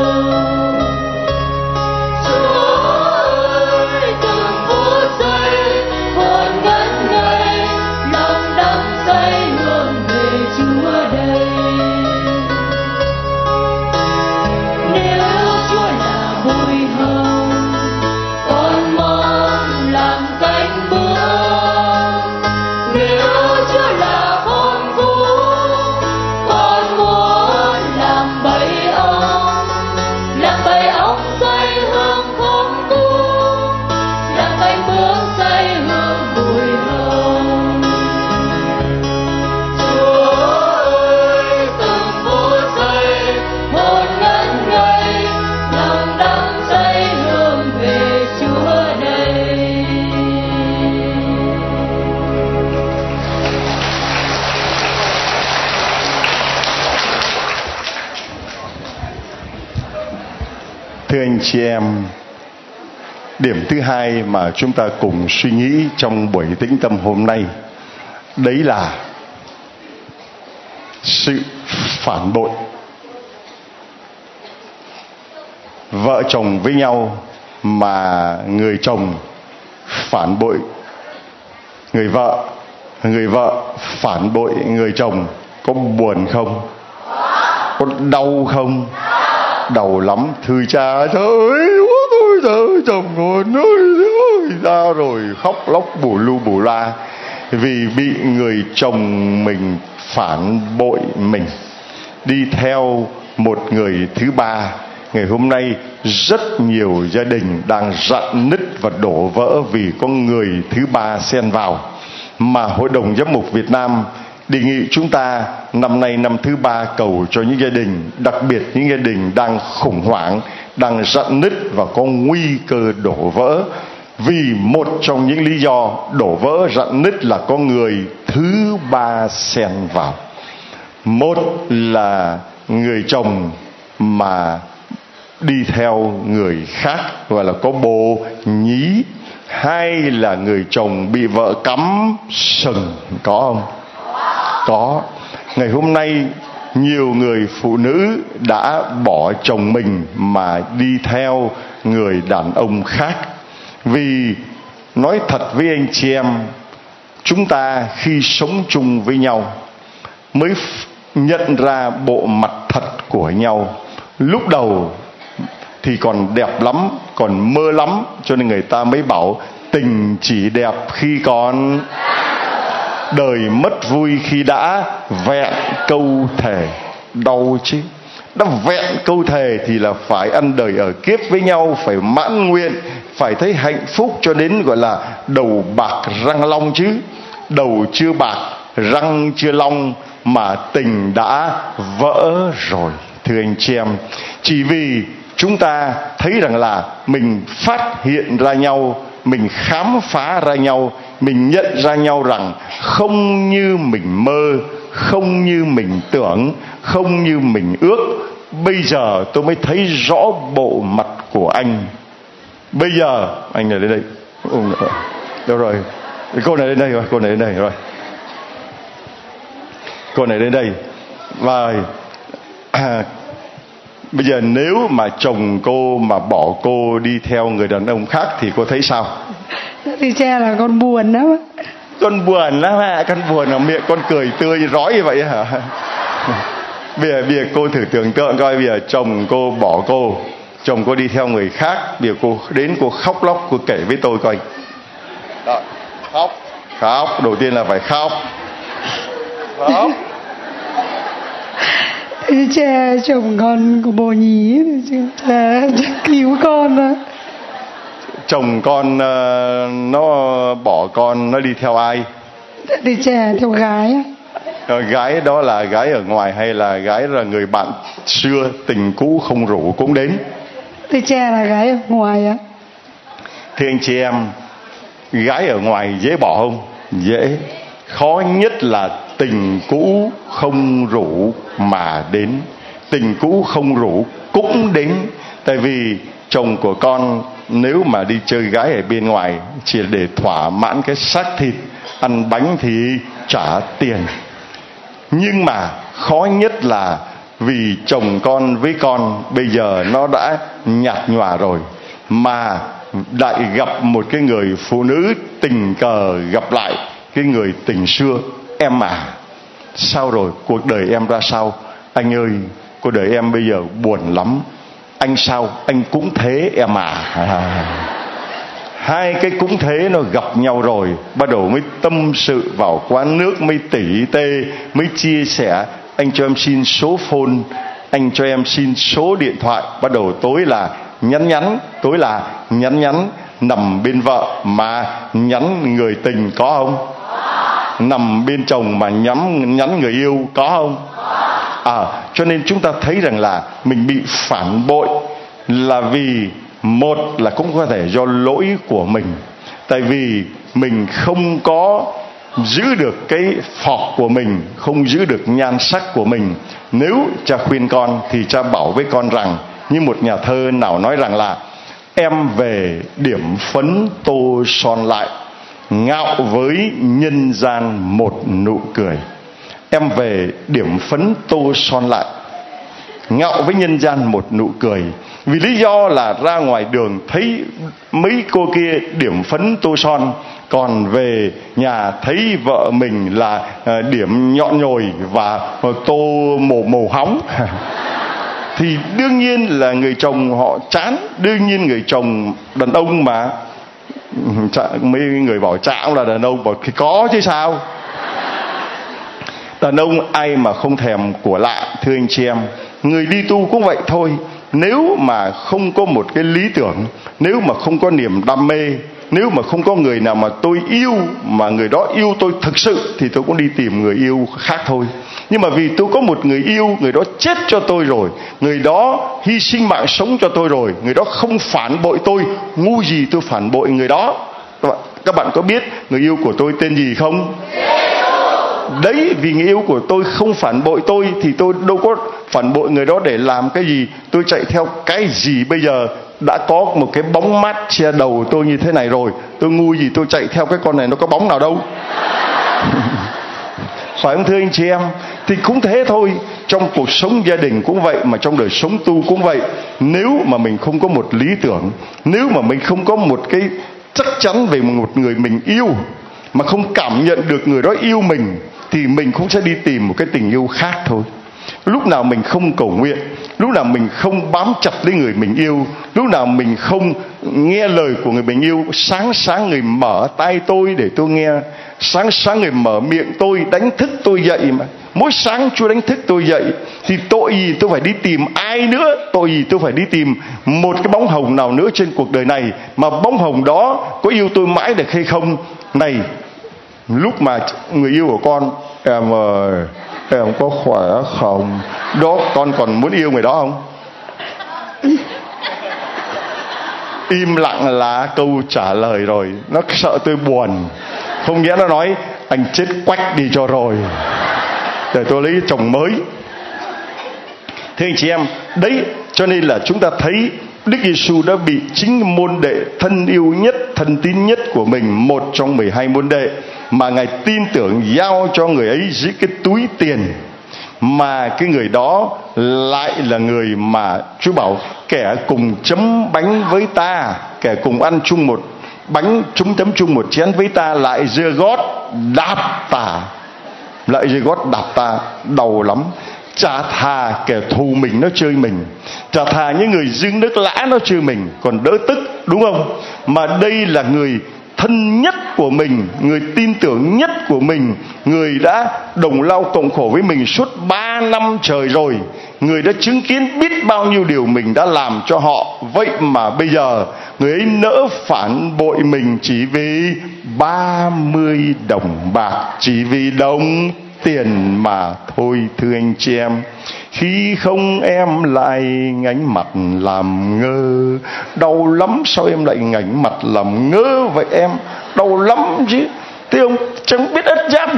Thưa anh chị em, điểm thứ hai mà chúng ta cùng suy nghĩ trong buổi tĩnh tâm hôm nay, đấy là sự phản bội. Vợ chồng với nhau mà người chồng phản bội người vợ, người vợ phản bội người chồng, có buồn không? Có đau không? Đau lắm. Thưa cha, trời ơi, tôi trời chồng con ơi, ra rồi khóc lóc bù lu bù la vì bị người chồng mình phản bội mình, đi theo một người thứ ba. Ngày hôm nay rất nhiều gia đình đang rạn nứt và đổ vỡ vì có người thứ ba xen vào, mà Hội đồng Giám mục Việt Nam đề nghị chúng ta năm nay năm thứ ba cầu cho những gia đình, đặc biệt những gia đình đang khủng hoảng, đang rạn nứt và có nguy cơ đổ vỡ. Vì một trong những lý do đổ vỡ rạn nứt là có người thứ ba xen vào. Một là người chồng mà đi theo người khác, gọi là có bồ nhí. Hai là người chồng bị vợ cắm sừng. Có không? Có. Ngày hôm nay nhiều người phụ nữ đã bỏ chồng mình mà đi theo người đàn ông khác. Vì nói thật với anh chị em, chúng ta khi sống chung với nhau mới nhận ra bộ mặt thật của nhau. Lúc đầu thì còn đẹp lắm, còn mơ lắm, cho nên người ta mới bảo tình chỉ đẹp khi còn, đời mất vui khi đã vẹn câu thề. Đau chứ. Đã vẹn câu thề thì là phải ăn đời ở kiếp với nhau, phải mãn nguyện, phải thấy hạnh phúc cho đến gọi là đầu bạc răng long chứ. Đầu chưa bạc, răng chưa long mà tình đã vỡ rồi. Thưa anh chị em, chỉ vì chúng ta thấy rằng là mình phát hiện ra nhau, mình khám phá ra nhau, mình nhận ra nhau rằng không như mình mơ, không như mình tưởng, không như mình ước. Bây giờ tôi mới thấy rõ bộ mặt của anh. Bây giờ anh này đến đây. Đâu rồi? Cô này đến đây rồi, cô này đến đây rồi. Cô này đến đây. Và à, bây giờ nếu mà chồng cô mà bỏ cô đi theo người đàn ông khác thì cô thấy sao? Thì cha là con buồn lắm. Con buồn lắm à? Con buồn là miệng con cười tươi rói như vậy hả? Bây giờ, bây giờ cô thử tưởng tượng coi, bây giờ chồng cô bỏ cô, chồng cô đi theo người khác, bây giờ cô đến cô khóc lóc, cô kể với tôi coi. Đó, khóc, khóc, đầu tiên là phải khóc. Khóc. Cha chồng con có bồ nhí, cha, cha cứu con đó. Chồng con uh, nó bỏ con, nó đi theo ai? Thì cha theo gái. Rồi, gái đó là gái ở ngoài hay là gái là người bạn xưa tình cũ không rủ cũng đến? Thì cha là gái ở ngoài á. Thưa anh chị em, gái ở ngoài dễ bỏ không? Dễ. Khó nhất là tình cũ không rủ mà đến. Tình cũ không rủ cũng đến. Tại vì chồng của con nếu mà đi chơi gái ở bên ngoài chỉ để thỏa mãn cái xác thịt, ăn bánh thì trả tiền. Nhưng mà khó nhất là vì chồng con với con bây giờ nó đã nhạt nhòa rồi, mà lại gặp một cái người phụ nữ tình cờ gặp lại cái người tình xưa. Em à, sao rồi, cuộc đời em ra sao? Anh ơi, cuộc đời em bây giờ buồn lắm. Anh sao? Anh cũng thế em à. à. Hai cái cũng thế nó gặp nhau rồi, bắt đầu mới tâm sự vào quán nước, mới tỉ tê, mới chia sẻ. Anh cho em xin số phone, anh cho em xin số điện thoại. Bắt đầu tối là nhắn nhắn, tối là nhắn nhắn. Nằm bên vợ mà nhắn người tình có không? Nằm bên chồng mà nhắn nhắn người yêu có không? À, cho nên chúng ta thấy rằng là mình bị phản bội là vì một là cũng có thể do lỗi của mình. Tại vì mình không có giữ được cái phọc của mình, không giữ được nhan sắc của mình. Nếu cha khuyên con thì cha bảo với con rằng, như một nhà thơ nào nói rằng là: em về điểm phấn tô son lại, ngạo với nhân gian một nụ cười. Em về điểm phấn tô son lại, ngạo với nhân gian một nụ cười. Vì lý do là ra ngoài đường thấy mấy cô kia điểm phấn tô son, còn về nhà thấy vợ mình là điểm nhọn nhồi và tô màu màu hóng thì đương nhiên là người chồng họ chán. Đương nhiên người chồng đàn ông mà, mấy người bảo chả cũng là đàn ông, bảo thì có chứ sao. Đàn ông ai mà không thèm của lạ, thưa anh chị em. Người đi tu cũng vậy thôi. Nếu mà không có một cái lý tưởng, nếu mà không có niềm đam mê, nếu mà không có người nào mà tôi yêu, mà người đó yêu tôi thực sự, thì tôi cũng đi tìm người yêu khác thôi. Nhưng mà vì tôi có một người yêu, người đó chết cho tôi rồi, người đó hy sinh mạng sống cho tôi rồi, người đó không phản bội tôi, ngu gì tôi phản bội người đó. Các bạn, các bạn có biết người yêu của tôi tên gì không? Đấy, vì người yêu của tôi không phản bội tôi thì tôi đâu có phản bội người đó để làm cái gì. Tôi chạy theo cái gì bây giờ? Đã có một cái bóng mát che đầu tôi như thế này rồi, tôi ngu gì tôi chạy theo cái con này, nó có bóng nào đâu. Phải không thưa anh chị em? Thì cũng thế thôi. Trong cuộc sống gia đình cũng vậy, mà trong đời sống tu cũng vậy. Nếu mà mình không có một lý tưởng, nếu mà mình không có một cái chắc chắn về một người mình yêu, mà không cảm nhận được người đó yêu mình, thì mình cũng sẽ đi tìm một cái tình yêu khác thôi. Lúc nào mình không cầu nguyện, lúc nào mình không bám chặt lấy người mình yêu, lúc nào mình không nghe lời của người mình yêu, sáng sáng người mở tai tôi để tôi nghe, sáng sáng người mở miệng tôi, đánh thức tôi dậy mà. Mỗi sáng Chúa đánh thức tôi dậy, thì tội gì tôi phải đi tìm ai nữa, tội gì tôi phải đi tìm một cái bóng hồng nào nữa trên cuộc đời này, mà bóng hồng đó có yêu tôi mãi được hay không? Này, lúc mà người yêu của con, em ơi, em có khỏe không? Đó, con còn muốn yêu người đó không? Im lặng là câu trả lời rồi. Nó sợ tôi buồn, không nghĩa nó nói anh chết quách đi cho rồi, để tôi lấy chồng mới. Thưa anh chị em, đấy, cho nên là chúng ta thấy Đức Giêsu đã bị chính môn đệ thân yêu nhất, thân tín nhất của mình, một trong mười hai môn đệ, mà Ngài tin tưởng giao cho người ấy dưới cái túi tiền, mà cái người đó lại là người mà Chúa bảo kẻ cùng chấm bánh với ta, kẻ cùng ăn chung một bánh, chúng chấm chung một chén với ta, lại giơ gót đạp ta, lại giơ gót đạp ta, đau lắm. Chả thà kẻ thù mình nó chơi mình, chả thà những người dưng nước lã nó chơi mình còn đỡ tức, đúng không? Mà đây là người thân nhất của mình, người tin tưởng nhất của mình, người đã đồng lao cộng khổ với mình suốt ba năm trời rồi, người đã chứng kiến biết bao nhiêu điều mình đã làm cho họ. Vậy mà bây giờ người ấy nỡ phản bội mình chỉ vì ba mươi đồng bạc, chỉ vì đồng tiền mà thôi. Thưa anh chị em, khi không em lại ngánh mặt làm ngơ. Đau lắm, sao em lại ngánh mặt làm ngơ vậy em? Đau lắm chứ. Thế ông chẳng biết ất giáp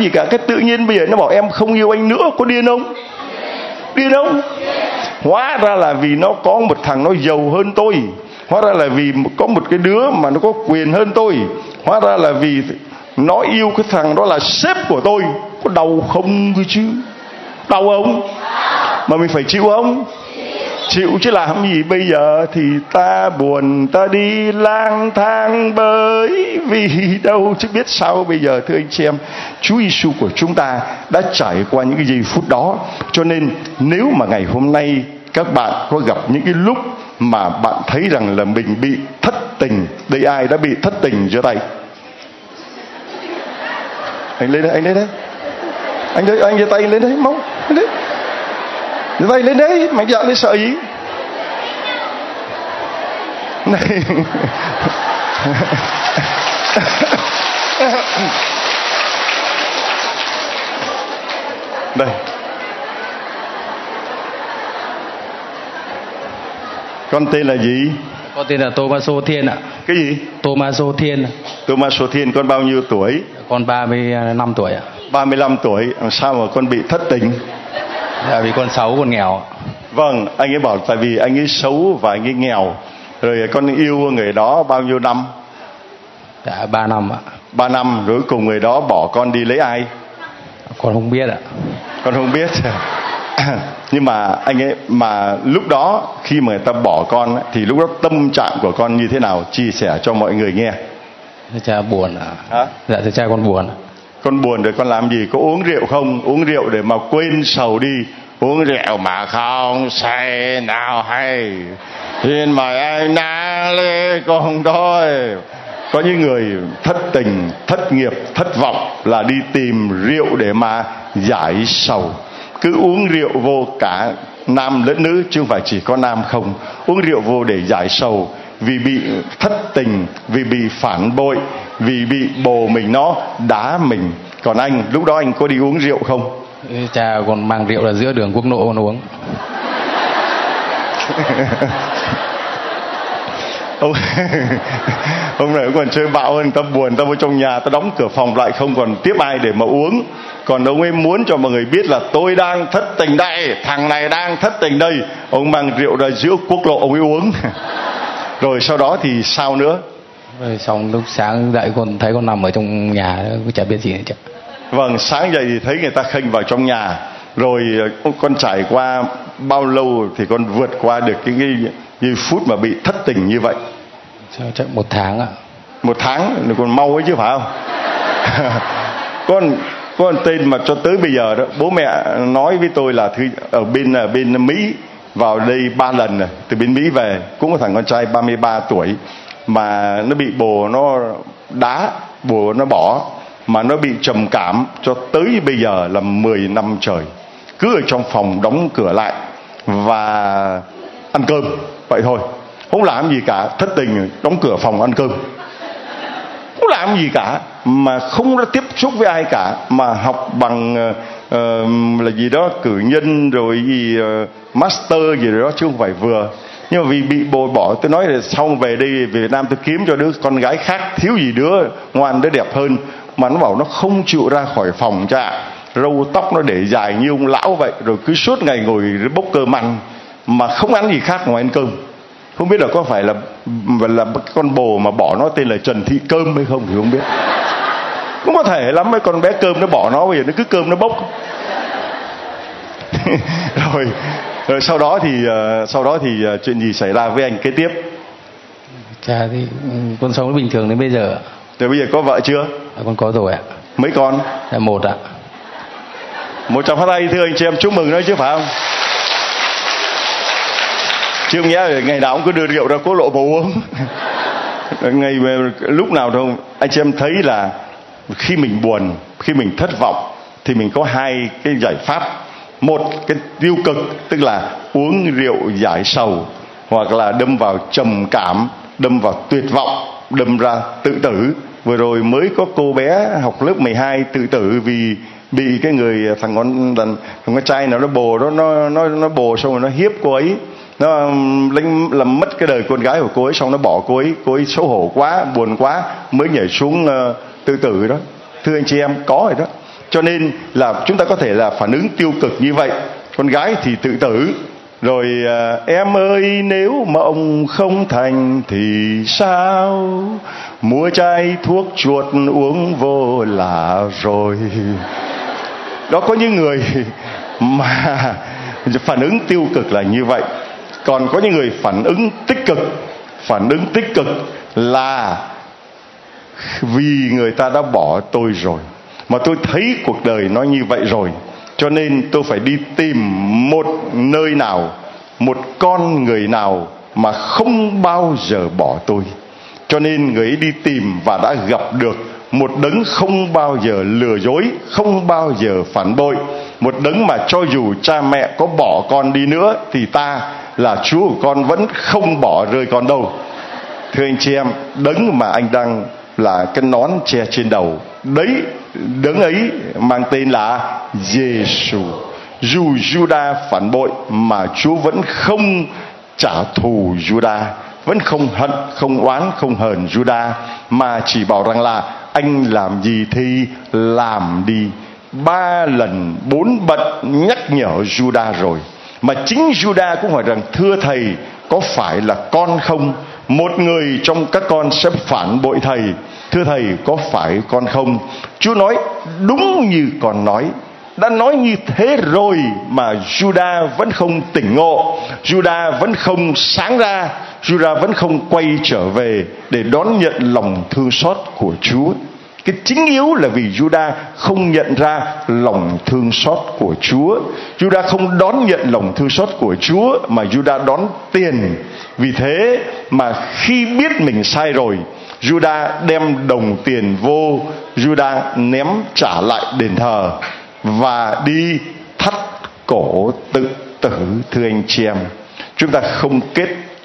gì cả. Cái tự nhiên bây giờ nó bảo em không yêu anh nữa, có điên không? Điên không? Hóa ra là vì nó có một thằng nó giàu hơn tôi, hóa ra là vì có một cái đứa mà nó có quyền hơn tôi, hóa ra là vì nó yêu cái thằng đó là sếp của tôi. Có đau không cơ chứ? Đau không? Mà mình phải chịu không? Chịu chứ làm gì. Bây giờ thì ta buồn, ta đi lang thang bởi vì đâu chứ biết sao bây giờ. Thưa anh chị em, Chúa Giêsu của chúng ta đã trải qua những cái giây phút đó. Cho nên nếu mà ngày hôm nay các bạn có gặp những cái lúc mà bạn thấy rằng là mình bị thất tình, đây ai đã bị thất tình giơ tay? Anh lên đây, anh lên đây, anh đấy, anh giơ tay lên đấy, mau lên đấy, giơ tay lên đấy, mạnh dạn lên, sợ gì? Này. Đây. Con tên là gì? Con tên là Thomas Thiên ạ. Cái gì? Thomas Thiên. Thomas Thiên. Con bao nhiêu tuổi? Con ba mươi lăm tuổi ạ. ba mươi lăm tuổi. Sao mà con bị thất tình? Dạ vì con xấu, con nghèo. Vâng, anh ấy bảo tại vì anh ấy xấu và anh ấy nghèo. Rồi con yêu người đó bao nhiêu năm? Dạ ba năm ạ. ba năm. Rồi cùng người đó bỏ con đi lấy ai? Con không biết ạ. Con không biết. Nhưng mà anh ấy, mà lúc đó khi mà người ta bỏ con thì lúc đó tâm trạng của con như thế nào? Chia sẻ cho mọi người nghe. Thưa cha buồn ạ. Hả? Dạ thưa cha con buồn. Con buồn rồi con làm gì? Có uống rượu không? Uống rượu để mà quên sầu đi. Uống rượu mà không say nào hay, xin mời anh nang ly cùng thôi. Có những người thất tình, thất nghiệp, thất vọng là đi tìm rượu để mà giải sầu. Cứ uống rượu vô, cả nam lẫn nữ chứ không phải chỉ có nam không. Uống rượu vô để giải sầu, vì bị thất tình, vì bị phản bội, vì bị bồ mình nó đá mình. Còn anh, lúc đó anh có đi uống rượu không? Cha còn mang rượu là giữa đường quốc lộ con uống. Ông hôm nay còn chơi bạo hơn, ta buồn, ta vô trong nhà, ta đóng cửa phòng lại, không còn tiếp ai để mà uống. Còn ông ấy muốn cho mọi người biết là tôi đang thất tình đây, thằng này đang thất tình đây. Ông mang rượu ra giữa quốc lộ ông ấy uống. Rồi sau đó thì sao nữa? Rồi xong lúc sáng dậy con thấy con nằm ở trong nhà, chả biết gì nữa chứ. Vâng, sáng dậy thì thấy người ta khênh vào trong nhà. Rồi con trải qua bao lâu thì con vượt qua được cái, cái, cái phút mà bị thất tình như vậy? Chắc một tháng ạ. Một tháng thì còn mau ấy chứ phải không? Con con tên mà cho tới bây giờ đó, bố mẹ nói với tôi là thứ, ở bên ở bên Mỹ vào đây ba lần rồi, từ bên Mỹ về, cũng có thằng con trai ba mươi ba tuổi mà nó bị bồ nó đá, bồ nó bỏ, mà nó bị trầm cảm cho tới bây giờ là mười năm trời. Cứ ở trong phòng đóng cửa lại và ăn cơm vậy thôi, không làm gì cả. Thất tình đóng cửa phòng ăn cơm, không làm gì cả, mà không có tiếp xúc với ai cả, mà học bằng uh, là gì đó cử nhân rồi gì uh, master gì đó chứ không phải vừa. Nhưng mà vì bị bồ bỏ, tôi nói là xong về đây về Việt Nam tôi kiếm cho đứa con gái khác, thiếu gì đứa ngoan đứa đẹp hơn, mà nó bảo nó không chịu ra khỏi phòng cha. Râu tóc nó để dài như ông lão vậy, rồi cứ suốt ngày ngồi bốc cơm ăn, mà không ăn gì khác ngoài ăn cơm. Không biết là có phải là là con bồ mà bỏ nó tên là Trần Thị Cơm hay không thì không biết. Cũng có thể lắm, mấy con bé Cơm nó bỏ nó, bây giờ nó cứ cơm nó bốc. rồi, rồi sau đó thì uh, sau đó thì uh, chuyện gì xảy ra với anh kế tiếp? Cha thì con sống bình thường đến bây giờ. Rồi bây giờ có vợ chưa? À, con có rồi ạ. Mấy con? Dạ, một ạ. Một trăm phát tay thưa anh chị em, chúc mừng đó chứ phải không? Chứ không nhẽ ngày nào cũng cứ đưa rượu ra quốc lộ mà uống. Ngày lúc nào đâu anh chị em thấy là khi mình buồn, khi mình thất vọng thì mình có hai cái giải pháp. Một cái tiêu cực, tức là uống rượu giải sầu, hoặc là đâm vào trầm cảm, đâm vào tuyệt vọng, đâm ra tự tử. Vừa rồi mới có cô bé học lớp mười hai tự tử vì bị cái người thằng con thằng, thằng con trai nào nó bồ đó, nó nó nó bồ xong rồi nó hiếp cô ấy, nó lấy làm mất cái đời con gái của cô ấy, xong nó bỏ cô ấy. Cô ấy xấu hổ quá, buồn quá mới nhảy xuống uh, tự tử đó. Thưa anh chị em, có rồi đó. Cho nên là chúng ta có thể là phản ứng tiêu cực như vậy. Con gái thì tự tử, rồi à, em ơi nếu mộng không thành thì sao, mua chai thuốc chuột uống vô là rồi. Đó, có những người mà phản ứng tiêu cực là như vậy. Còn có những người phản ứng tích cực. Phản ứng tích cực là vì người ta đã bỏ tôi rồi, mà tôi thấy cuộc đời nó như vậy rồi, cho nên tôi phải đi tìm một nơi nào, một con người nào mà không bao giờ bỏ tôi. Cho nên người ấy đi tìm và đã gặp được một đấng không bao giờ lừa dối, không bao giờ phản bội. Một đấng mà cho dù cha mẹ có bỏ con đi nữa thì ta là Chúa của con vẫn không bỏ rơi con đâu. Thưa anh chị em, đấng mà anh đang là cái nón che trên đầu, đấy, đấng ấy mang tên là Giêsu. Dù Juda phản bội mà Chúa vẫn không trả thù Juda, vẫn không hận, không oán, không hờn Juda, mà chỉ bảo rằng là anh làm gì thì làm đi. Ba lần bốn bận nhắc nhở Juda rồi, mà chính Juda cũng hỏi rằng thưa thầy, có phải là con không? Một người trong các con sẽ phản bội thầy, thưa thầy có phải con không? Chúa nói đúng như con nói. Đã nói như thế rồi mà Juda vẫn không tỉnh ngộ, Juda vẫn không sáng ra, Juda vẫn không quay trở về để đón nhận lòng thương xót của Chúa. Cái chính yếu là vì Juda không nhận ra lòng thương xót của Chúa. Juda không đón nhận lòng thương xót của Chúa, mà Juda đón tiền. Vì thế mà khi biết mình sai rồi, Juda đem đồng tiền vô, Juda ném trả lại đền thờ và đi thắt cổ tự tử. Thưa anh chị em, chúng ta không kết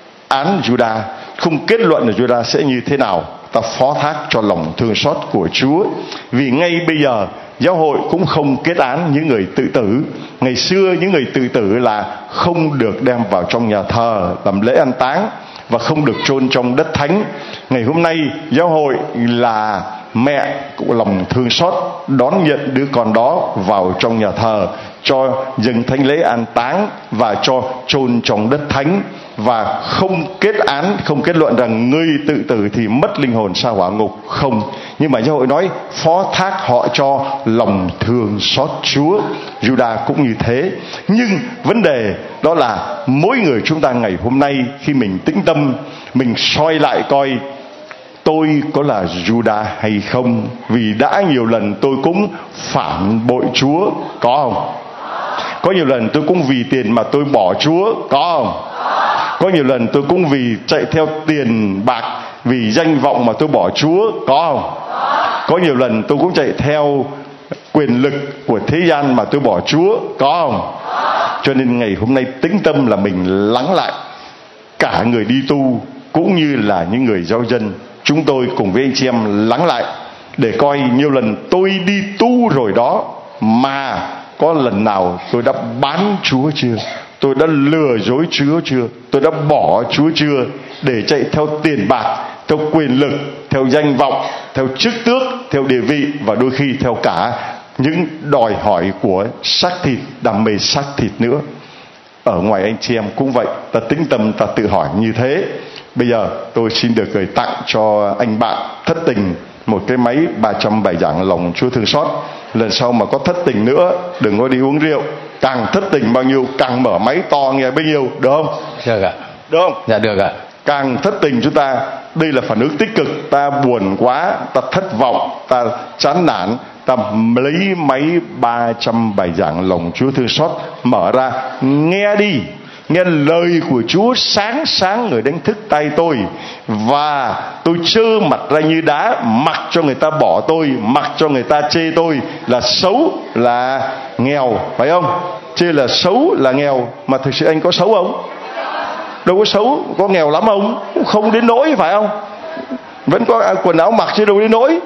án Juda, không kết luận là Juda sẽ như thế nào. Ta phó thác cho lòng thương xót của Chúa. Vì ngay bây giờ giáo hội cũng không kết án những người tự tử. Ngày xưa những người tự tử là không được đem vào trong nhà thờ làm lễ an táng và không được chôn trong đất thánh. Ngày hôm nay giáo hội là mẹ của lòng thương xót đón nhận đứa con đó vào trong nhà thờ, cho dâng thánh lễ an táng và cho chôn trong đất thánh, và không kết án, không kết luận rằng ngươi tự tử thì mất linh hồn sa hỏa ngục, không. Nhưng mà giáo hội nói phó thác họ cho lòng thương xót Chúa. Juda cũng như thế. Nhưng vấn đề đó là mỗi người chúng ta ngày hôm nay khi mình tĩnh tâm, mình soi lại coi tôi có là Juda hay không. Vì đã nhiều lần tôi cũng phản bội Chúa, có không? Có nhiều lần tôi cũng vì tiền mà tôi bỏ Chúa, có không? Có nhiều lần tôi cũng vì chạy theo tiền bạc, vì danh vọng mà tôi bỏ Chúa, có không? Có nhiều lần tôi cũng chạy theo quyền lực của thế gian mà tôi bỏ Chúa, có không? Cho nên ngày hôm nay tĩnh tâm là mình lắng lại. Cả người đi tu cũng như là những người giáo dân, chúng tôi cùng với anh chị em lắng lại để coi nhiều lần tôi đi tu rồi đó, mà có lần nào tôi đã bán Chúa chưa? Tôi đã lừa dối Chúa chưa? Tôi đã bỏ Chúa chưa? Để chạy theo tiền bạc, theo quyền lực, theo danh vọng, theo chức tước, theo địa vị, và đôi khi theo cả những đòi hỏi của xác thịt, đam mê xác thịt nữa. Ở ngoài anh chị em cũng vậy, ta tĩnh tâm ta tự hỏi như thế. Bây giờ tôi xin được gửi tặng cho anh bạn thất tình một cái máy ba trăm bài giảng lòng Chúa thương xót. Lần sau mà có thất tình nữa, đừng có đi uống rượu. Càng thất tình bao nhiêu càng mở máy to nghe bấy nhiêu, được không? Được ạ. Được không? Dạ được ạ. Càng thất tình chúng ta, đây là phản ứng tích cực. Ta buồn quá, ta thất vọng, ta chán nản, ta lấy máy ba trăm bài giảng lòng Chúa thương xót, mở ra nghe đi, nghe lời của Chúa sáng sáng người đánh thức tay tôi, và tôi trơ mặt ra như đá, mặc cho người ta bỏ tôi, mặc cho người ta chê tôi là xấu, là nghèo, phải không? Chê là xấu, là nghèo, mà thực sự anh có xấu không? Đâu có xấu, có nghèo lắm không? Không đến nỗi, phải không? Vẫn có quần áo mặc chứ đâu đến nỗi.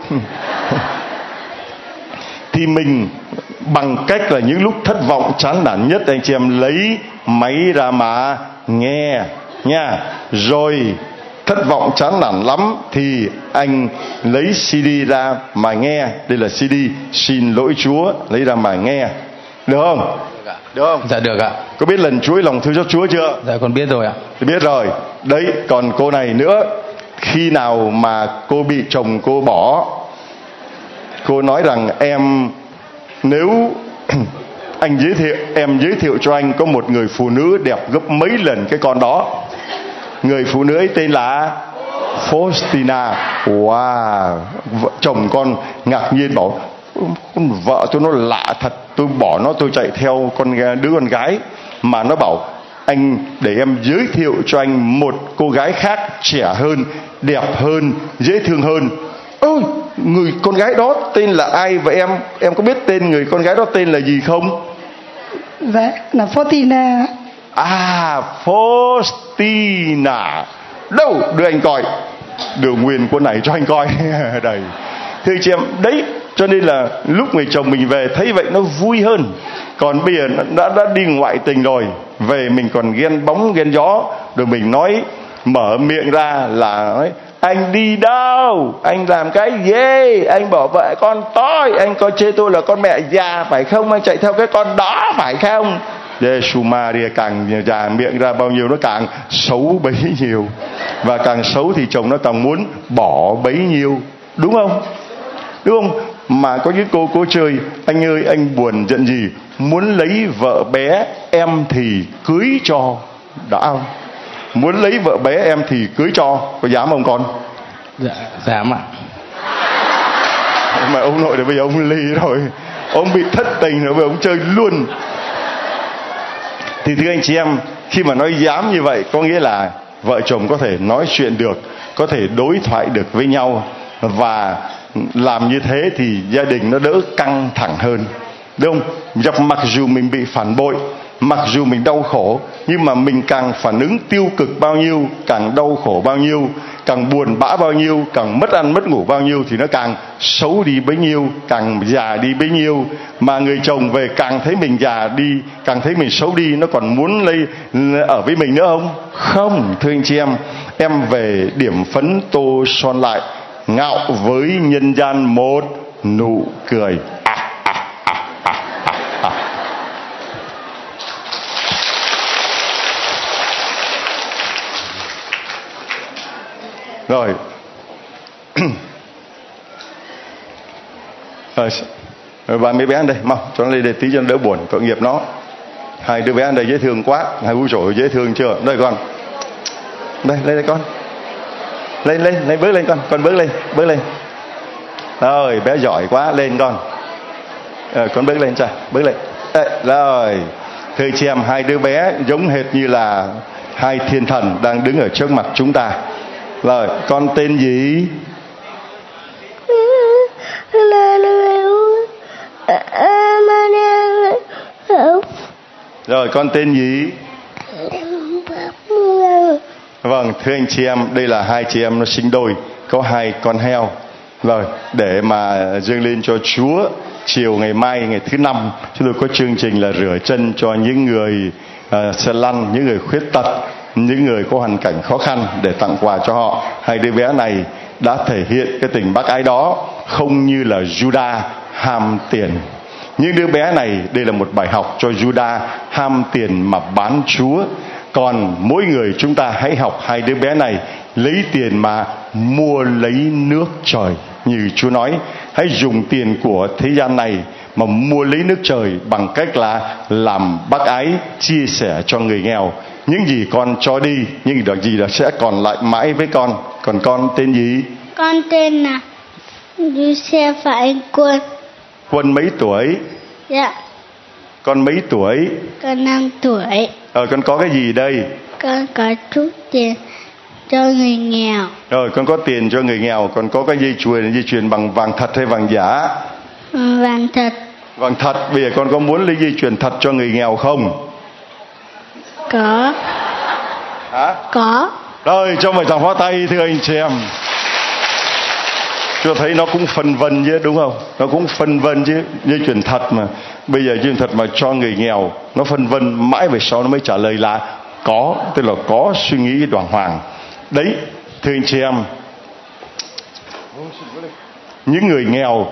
Thì mình bằng cách là những lúc thất vọng chán nản nhất, anh chị em lấy máy ra mà nghe nha. Rồi thất vọng chán nản lắm thì anh lấy xê đê ra mà nghe. Đây là xê đê Xin Lỗi Chúa, lấy ra mà nghe. Được không? Được không? Dạ được ạ. Có biết lần chuỗi lòng thương xót Chúa chưa? Dạ con biết rồi ạ. Thì biết rồi. Đấy, còn cô này nữa, khi nào mà cô bị chồng cô bỏ, cô nói rằng em nếu anh giới thiệu em giới thiệu cho anh có một người phụ nữ đẹp gấp mấy lần cái con đó. Người phụ nữ ấy tên là Faustina. Wow, vợ chồng con ngạc nhiên bảo con vợ tôi nó lạ thật, tôi bỏ nó tôi chạy theo con đứa con gái. Mà nó bảo anh để em giới thiệu cho anh một cô gái khác, trẻ hơn, đẹp hơn, dễ thương hơn. Ôi, người con gái đó tên là ai vậy em? Em có biết tên người con gái đó tên là gì không? Dạ là Faustina. À, Faustina. Đâu, đưa anh coi. Đưa nguyên cuốn này cho anh coi. Đây. Thưa chị em, đấy, cho nên là lúc người chồng mình về thấy vậy nó vui hơn. Còn bây giờ đã, đã đi ngoại tình rồi, về mình còn ghen bóng ghen gió, rồi mình nói, mở miệng ra là nói, anh đi đâu, anh làm cái gì, anh bỏ vợ con tôi, anh coi chê tôi là con mẹ già phải không, anh chạy theo cái con đó phải không? Giê-xu Maria, càng già miệng ra bao nhiêu nó càng xấu bấy nhiêu, và càng xấu thì chồng nó càng muốn bỏ bấy nhiêu, đúng không? Đúng không? Mà có những cô cô chơi, anh ơi anh buồn giận gì, muốn lấy vợ bé em thì cưới cho, đã không? Muốn lấy vợ bé em thì cưới cho, có dám không con? Dạ dám ạ. Mà ông nội này bây giờ ông ly rồi, ông bị thất tình rồi, bây giờ ông chơi luôn. Thì thưa anh chị em, khi mà nói dám như vậy có nghĩa là vợ chồng có thể nói chuyện được, có thể đối thoại được với nhau, và làm như thế thì gia đình nó đỡ căng thẳng hơn, đúng không? Mặc dù mình bị phản bội, mặc dù mình đau khổ, nhưng mà mình càng phản ứng tiêu cực bao nhiêu, càng đau khổ bao nhiêu, càng buồn bã bao nhiêu, càng mất ăn mất ngủ bao nhiêu thì nó càng xấu đi bấy nhiêu, càng già đi bấy nhiêu. Mà người chồng về càng thấy mình già đi, càng thấy mình xấu đi, nó còn muốn lây ở với mình nữa không? Không, thưa anh chị em, em về điểm phấn tô son lại, ngạo với nhân gian một nụ cười. À, à, à, à, à, à. Rồi. Rồi ba mấy bé ăn đây, mau cho nó lên đây tí cho nó đỡ buồn, tội nghiệp nó. Hai đứa bé ăn đây dễ thương quá, hai vũ trội dễ thương chưa? Đây con. Đây, lên đây con. Lên lên, lên bước lên con, con bước lên, bước lên. Rồi, bé giỏi quá, lên con. Rồi, con bước lên, trời, bước lên. Ê, rồi. Thưa chị em, hai đứa bé giống hệt như là hai thiên thần đang đứng ở trước mặt chúng ta. Rồi, con tên gì? Rồi, con tên gì? Vâng, thưa anh chị em, đây là hai chị em nó sinh đôi, có hai con heo. Rồi, để mà dâng lên cho Chúa, chiều ngày mai, ngày thứ năm, chúng tôi có chương trình là rửa chân cho những người uh, xe lăn, những người khuyết tật, những người có hoàn cảnh khó khăn để tặng quà cho họ. Hai đứa bé này đã thể hiện cái tình bác ái đó, không như là Judas ham tiền. Những đứa bé này, đây là một bài học cho Judas ham tiền mà bán Chúa. Còn mỗi người chúng ta hãy học hai đứa bé này, lấy tiền mà mua lấy nước trời. Như Chúa nói, hãy dùng tiền của thế gian này mà mua lấy nước trời bằng cách là làm bác ái, chia sẻ cho người nghèo. Những gì con cho đi, những điều gì đó sẽ còn lại mãi với con. Còn con tên gì? Con tên là Giuse Phạm Quân. Quân mấy tuổi? Dạ. Con mấy tuổi? Con năm tuổi. Rồi con có cái gì đây? Con có chút tiền cho người nghèo. Rồi con có tiền cho người nghèo. Con có cái dây chuyền, dây chuyền bằng vàng thật hay vàng giả? Vàng thật. Vàng thật. Bây giờ con có muốn lấy dây chuyền thật cho người nghèo không? Có. Hả? Có. Rồi cho một tràng pháo tay thưa anh chị em. Cho thấy nó cũng phân vân chứ, đúng không? Nó cũng phân vân chứ. Dây chuyền thật mà. Bây giờ dây chuyền thật mà cho người nghèo, nó phân vân mãi về sau nó mới trả lời là có. Tức là có suy nghĩ đoàn hoàng. Đấy, Thưa anh chị em, những người nghèo,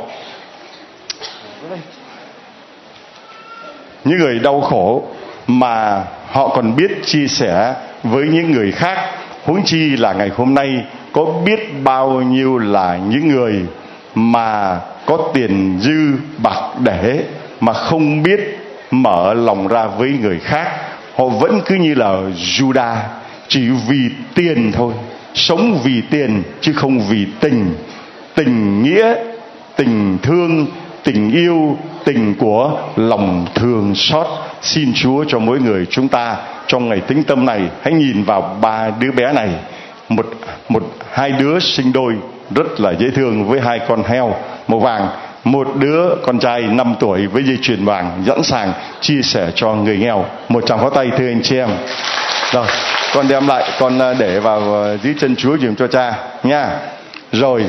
những người đau khổ mà họ còn biết chia sẻ với những người khác, huống chi là ngày hôm nay có biết bao nhiêu là những người mà có tiền dư bạc để mà không biết mở lòng ra với người khác. Họ vẫn cứ như là Judas, chỉ vì tiền thôi, sống vì tiền chứ không vì tình, tình nghĩa, tình thương, tình yêu, tình của lòng thương xót. Xin Chúa cho mỗi người chúng ta trong ngày tĩnh tâm này hãy nhìn vào ba đứa bé này, một một hai đứa sinh đôi rất là dễ thương với hai con heo màu vàng, một đứa con trai năm tuổi với dây chuyền vàng sẵn sàng chia sẻ cho người nghèo. Một tràng pháo tay thưa anh chị em. Rồi, con đem lại, con để vào dưới chân Chúa dùm cho cha nha. Rồi,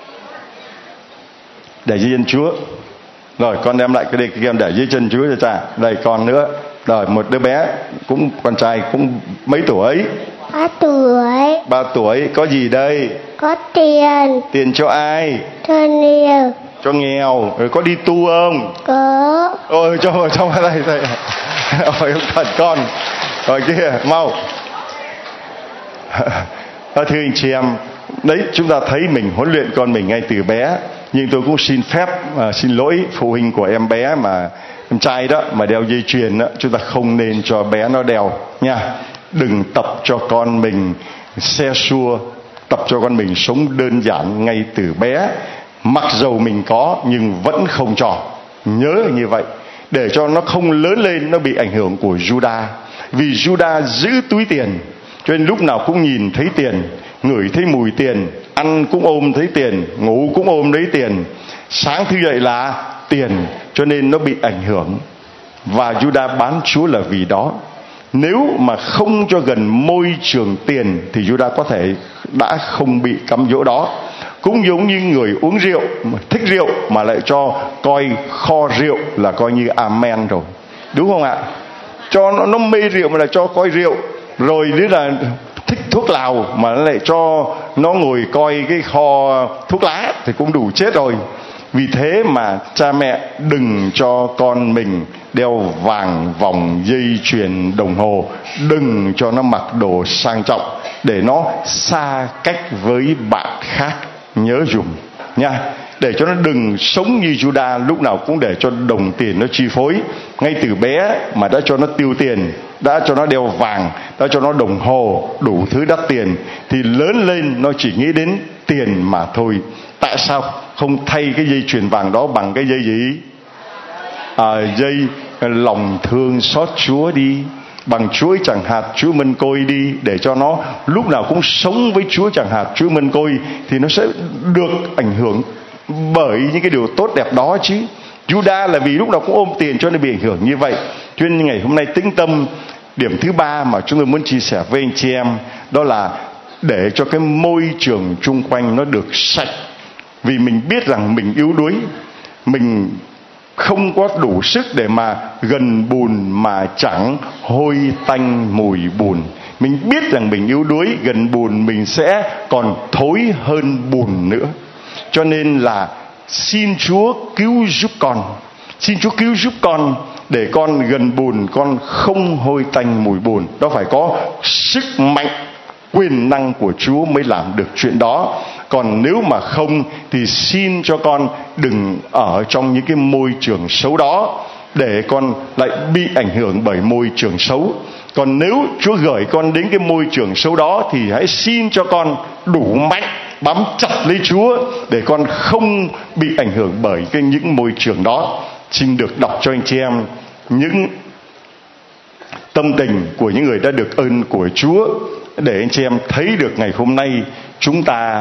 để dưới chân Chúa. Rồi, con đem lại cái đây, cái em để dưới chân Chúa cho cha. Đây, còn nữa. Rồi, một đứa bé cũng con trai cũng mấy tuổi? Ba tuổi. Ba tuổi. Có gì đây? Có tiền. Tiền cho ai? Cho nghèo. Cho nghèo. Rồi có đi tu không? Có. Ôi cho cho vào đây đây. Ôi ông thần con. Rồi kia mau. Thưa anh chị em, đấy, chúng ta thấy mình huấn luyện con mình ngay từ bé. Nhưng tôi cũng xin phép uh, xin lỗi phụ huynh của em bé mà em trai đó mà đeo dây chuyền đó, chúng ta không nên cho bé nó đeo nha. Đừng tập cho con mình xe xua, tập cho con mình sống đơn giản ngay từ bé. Mặc dầu mình có nhưng vẫn không cho. Nhớ như vậy để cho nó không lớn lên nó bị ảnh hưởng của Judas. Vì Judas giữ túi tiền, cho nên lúc nào cũng nhìn thấy tiền, ngửi thấy mùi tiền, ăn cũng ôm thấy tiền, ngủ cũng ôm lấy tiền, sáng thức dậy là tiền, cho nên nó bị ảnh hưởng. Và Judas bán Chúa là vì đó. Nếu mà không cho gần môi trường tiền thì Judas có thể đã không bị cám dỗ đó. Cũng giống như người uống rượu, thích rượu mà lại cho coi kho rượu là coi như amen rồi, đúng không ạ? Cho nó, nó mê rượu mà lại cho coi rượu. Rồi đấy là thích thuốc lào mà nó lại cho nó ngồi coi cái kho thuốc lá thì cũng đủ chết rồi. Vì thế mà cha mẹ đừng cho con mình đeo vàng, vòng, dây chuyền, đồng hồ. Đừng cho nó mặc đồ sang trọng để nó xa cách với bạn khác. Nhớ dùm nha. Để cho nó đừng sống như Judas, lúc nào cũng để cho đồng tiền nó chi phối. Ngay từ bé mà đã cho nó tiêu tiền, đã cho nó đeo vàng, đã cho nó đồng hồ, đủ thứ đắt tiền, thì lớn lên nó chỉ nghĩ đến tiền mà thôi. Tại sao không thay cái dây chuyền vàng đó bằng cái dây gì? À, dây lòng thương xót Chúa đi, bằng chuỗi chẳng hạt Chúa Mân Côi đi, để cho nó lúc nào cũng sống với Chúa chẳng hạt Chúa Mân Côi, thì nó sẽ được ảnh hưởng bởi những cái điều tốt đẹp đó chứ. Judas là vì lúc nào cũng ôm tiền cho nên bị ảnh hưởng như vậy. Cho nên ngày hôm nay tĩnh tâm, điểm thứ ba mà chúng tôi muốn chia sẻ với anh chị em, đó là để cho cái môi trường chung quanh nó được sạch. Vì mình biết rằng mình yếu đuối, mình không có đủ sức để mà gần bùn mà chẳng hôi tanh mùi bùn. Mình biết rằng mình yếu đuối, gần bùn mình sẽ còn thối hơn bùn nữa. Cho nên là xin Chúa cứu giúp con, xin Chúa cứu giúp con để con gần bùn con không hôi tanh mùi bùn. Đó phải có sức mạnh, quyền năng của Chúa mới làm được chuyện đó. Còn nếu mà không thì xin cho con đừng ở trong những cái môi trường xấu đó, để con lại bị ảnh hưởng bởi môi trường xấu. Còn nếu Chúa gửi con đến cái môi trường xấu đó thì hãy xin cho con đủ mạnh bám chặt lấy Chúa để con không bị ảnh hưởng bởi cái những môi trường đó. Xin được đọc cho anh chị em những tâm tình của những người đã được ơn của Chúa, để anh chị em thấy được ngày hôm nay chúng ta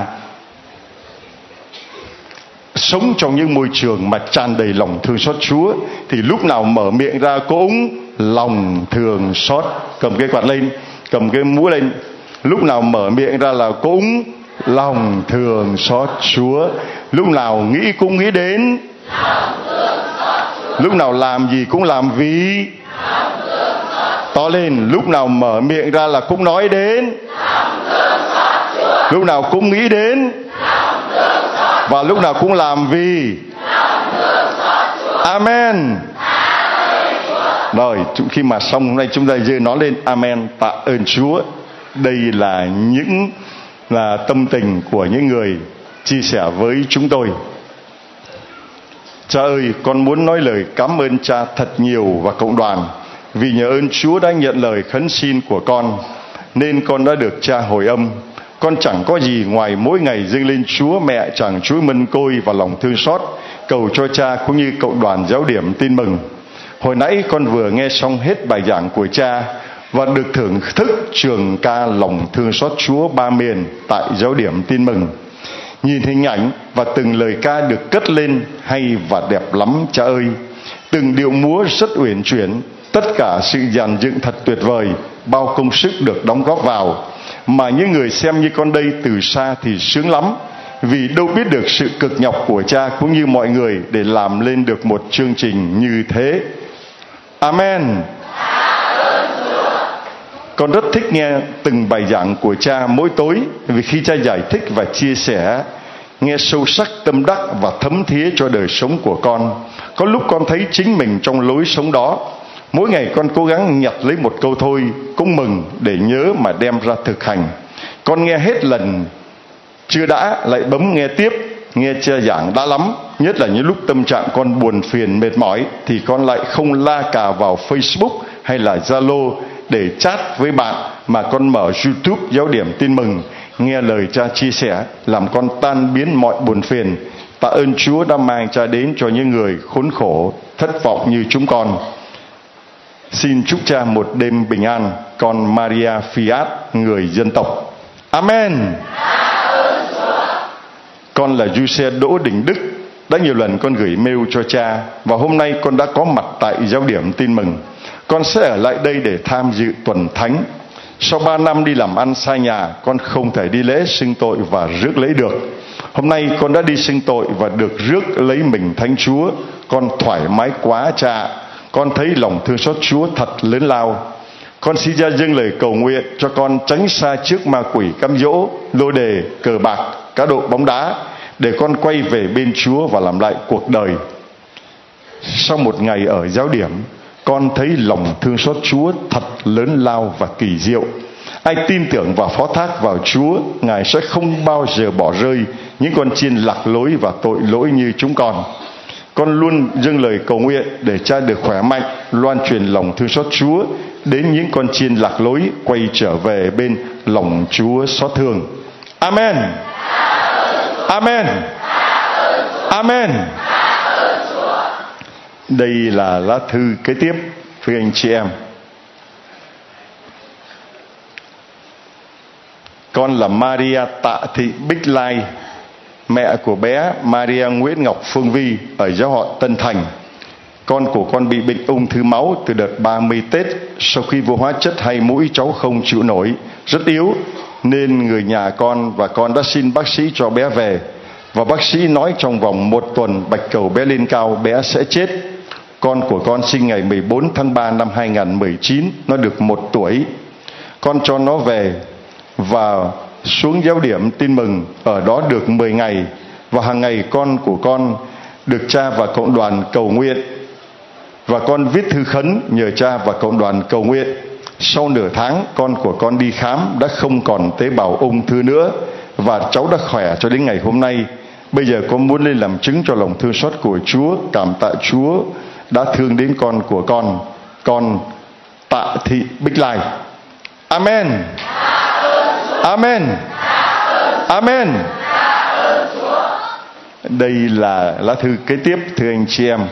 sống trong những môi trường mà tràn đầy lòng thương xót Chúa, thì lúc nào mở miệng ra cũng lòng thương xót. Cầm cái quạt lên, cầm cái mũ lên, lúc nào mở miệng ra là cũng lòng thương xót Chúa. Lúc nào nghĩ cũng nghĩ đến lòng thương xót Chúa. Lúc nào làm gì cũng làm vì lòng thương xót. To lên, lúc nào mở miệng ra là cũng nói đến lòng thương xót Chúa. lúc nào cũng nghĩ đến, và lúc nào cũng làm vì. Amen. Rồi, khi mà xong hôm nay chúng ta giơ nó lên. Amen. Tạ ơn Chúa. Đây là những là tâm tình của những người chia sẻ với chúng tôi. Cha ơi, con muốn nói lời cảm ơn Cha thật nhiều và cộng đoàn, vì nhờ ơn Chúa đã nhận lời khấn xin của con, nên con đã được Cha hồi âm. Con chẳng có gì ngoài mỗi ngày dâng lên Chúa Mẹ Tràng Chuỗi Mân Côi và lòng thương xót, cầu cho Cha cũng như cộng đoàn giáo điểm tin mừng. Hồi nãy con vừa nghe xong hết bài giảng của Cha và được thưởng thức trường ca lòng thương xót Chúa ba miền tại giáo điểm tin mừng. Nhìn hình ảnh và từng lời ca được cất lên hay và đẹp lắm Cha ơi. Từng điệu múa rất uyển chuyển, tất cả sự dàn dựng thật tuyệt vời, bao công sức được đóng góp vào, mà những người xem như con đây từ xa thì sướng lắm, vì đâu biết được sự cực nhọc của Cha cũng như mọi người để làm lên được một chương trình như thế. Amen. Con rất thích nghe từng bài giảng của Cha mỗi tối, vì khi Cha giải thích và chia sẻ, nghe sâu sắc, tâm đắc và thấm thía cho đời sống của con. Có lúc con thấy chính mình trong lối sống đó. Mỗi ngày con cố gắng nhặt lấy một câu thôi, cũng mừng để nhớ mà đem ra thực hành. Con nghe hết lần chưa đã, lại bấm nghe tiếp. Nghe Cha giảng đã lắm, nhất là những lúc tâm trạng con buồn phiền mệt mỏi, thì con lại không la cà vào Facebook hay là Zalo để chat với bạn, mà con mở YouTube giáo điểm tin mừng, nghe lời Cha chia sẻ, làm con tan biến mọi buồn phiền. Tạ ơn Chúa đã mang Cha đến cho những người khốn khổ, thất vọng như chúng con. Xin chúc Cha một đêm bình an. Con Maria Fiat, người dân tộc. Amen. Con là Du-xe Đỗ Đình Đức. Đã nhiều lần con gửi mail cho Cha, và hôm nay con đã có mặt tại giáo điểm tin mừng. Con sẽ ở lại đây để tham dự tuần thánh. Sau ba năm đi làm ăn xa nhà, con không thể đi lễ xưng tội và rước lễ được. Hôm nay con đã đi xưng tội và được rước lấy mình Thánh Chúa. Con thoải mái quá Cha. Con thấy lòng thương xót Chúa thật lớn lao. Con xin Cha dâng lời cầu nguyện cho con tránh xa trước ma quỷ cám dỗ, lô đề, cờ bạc, cá độ bóng đá, để con quay về bên Chúa và làm lại cuộc đời. Sau một ngày ở giáo điểm, con thấy lòng thương xót Chúa thật lớn lao và kỳ diệu. Ai tin tưởng và phó thác vào Chúa, Ngài sẽ không bao giờ bỏ rơi những con chiên lạc lối và tội lỗi như chúng con. Con luôn dâng lời cầu nguyện để Cha được khỏe mạnh, loan truyền lòng thương xót Chúa đến những con chiên lạc lối quay trở về bên lòng Chúa xót thương. Amen. Amen. Amen. Đây là lá thư kế tiếp với anh chị em. Con là Maria Tạ Thị Bích Lai, mẹ của bé Maria Nguyễn Ngọc Phương Vi ở giáo họ Tân Thành. Con của con bị bệnh ung thư máu từ đợt ba mươi Tết. Sau khi vô hóa chất hai mũi, cháu không chịu nổi, rất yếu, nên người nhà con và con đã xin bác sĩ cho bé về. Và bác sĩ nói trong vòng một tuần bạch cầu bé lên cao, bé sẽ chết. Con của con sinh ngày mười bốn tháng ba năm hai nghìn không trăm mười chín, nó được một tuổi. Con cho nó về và xuống giáo điểm tin mừng, ở đó được mười ngày. Và hàng ngày con của con được Cha và cộng đoàn cầu nguyện, và con viết thư khấn nhờ Cha và cộng đoàn cầu nguyện. Sau nửa tháng, con của con đi khám đã không còn tế bào ung thư nữa, và cháu đã khỏe cho đến ngày hôm nay. Bây giờ con muốn lên làm chứng cho lòng thương xót của Chúa, cảm tạ Chúa đã thương đến con của con. Con Tạ Thị Bích Lai. Amen. Amen. Amen. Đây là lá thư kế tiếp, thưa anh chị em.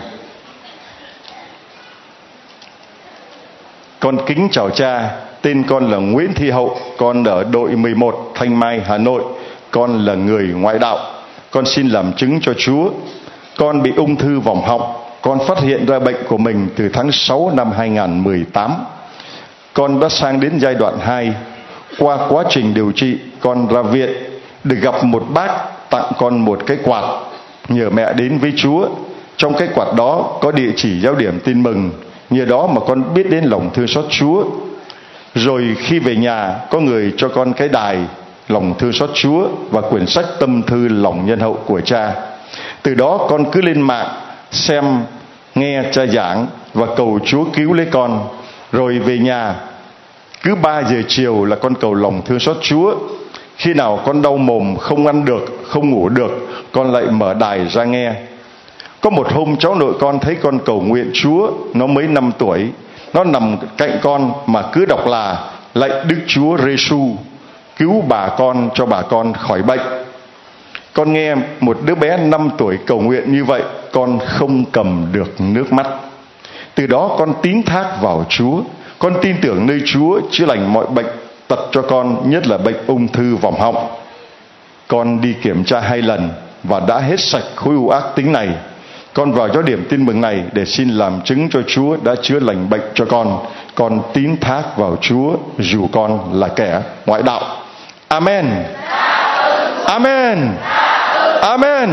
Con kính chào Cha. Tên con là Nguyễn Thị Hậu. Con ở đội mười một, Thanh Mai, Hà Nội. Con là người ngoại đạo. Con xin làm chứng cho Chúa. Con bị ung thư vòng họng. Con phát hiện ra bệnh của mình từ tháng sáu năm hai nghìn không trăm mười tám. Con đã sang đến giai đoạn hai. Qua quá trình điều trị, con ra viện, được gặp một bác tặng con một cái quạt, nhờ mẹ đến với Chúa. Trong cái quạt đó có địa chỉ giáo điểm tin mừng. Nhờ đó mà con biết đến lòng thương xót Chúa. Rồi khi về nhà, có người cho con cái đài lòng thương xót Chúa và quyển sách tâm thư lòng nhân hậu của cha. Từ đó con cứ lên mạng xem, nghe cha giảng và cầu Chúa cứu lấy con. Rồi về nhà, cứ ba giờ chiều là con cầu lòng thương xót Chúa. Khi nào con đau mồm, không ăn được, không ngủ được, con lại mở đài ra nghe. Có một hôm cháu nội con thấy con cầu nguyện Chúa, nó mới năm tuổi. Nó nằm cạnh con mà cứ đọc là lạy Đức Chúa Giêsu cứu bà con, cho bà con khỏi bệnh. Con nghe một đứa bé năm tuổi cầu nguyện như vậy, con không cầm được nước mắt. Từ đó con tín thác vào Chúa. Con tin tưởng nơi Chúa chữa lành mọi bệnh tật cho con, nhất là bệnh ung thư vòm họng. Con đi kiểm tra hai lần và đã hết sạch khối u ác tính này. Con vào giáo điểm tin mừng này để xin làm chứng cho Chúa đã chữa lành bệnh cho con. Con tín thác vào Chúa dù con là kẻ ngoại đạo. Amen. Amen. Amen.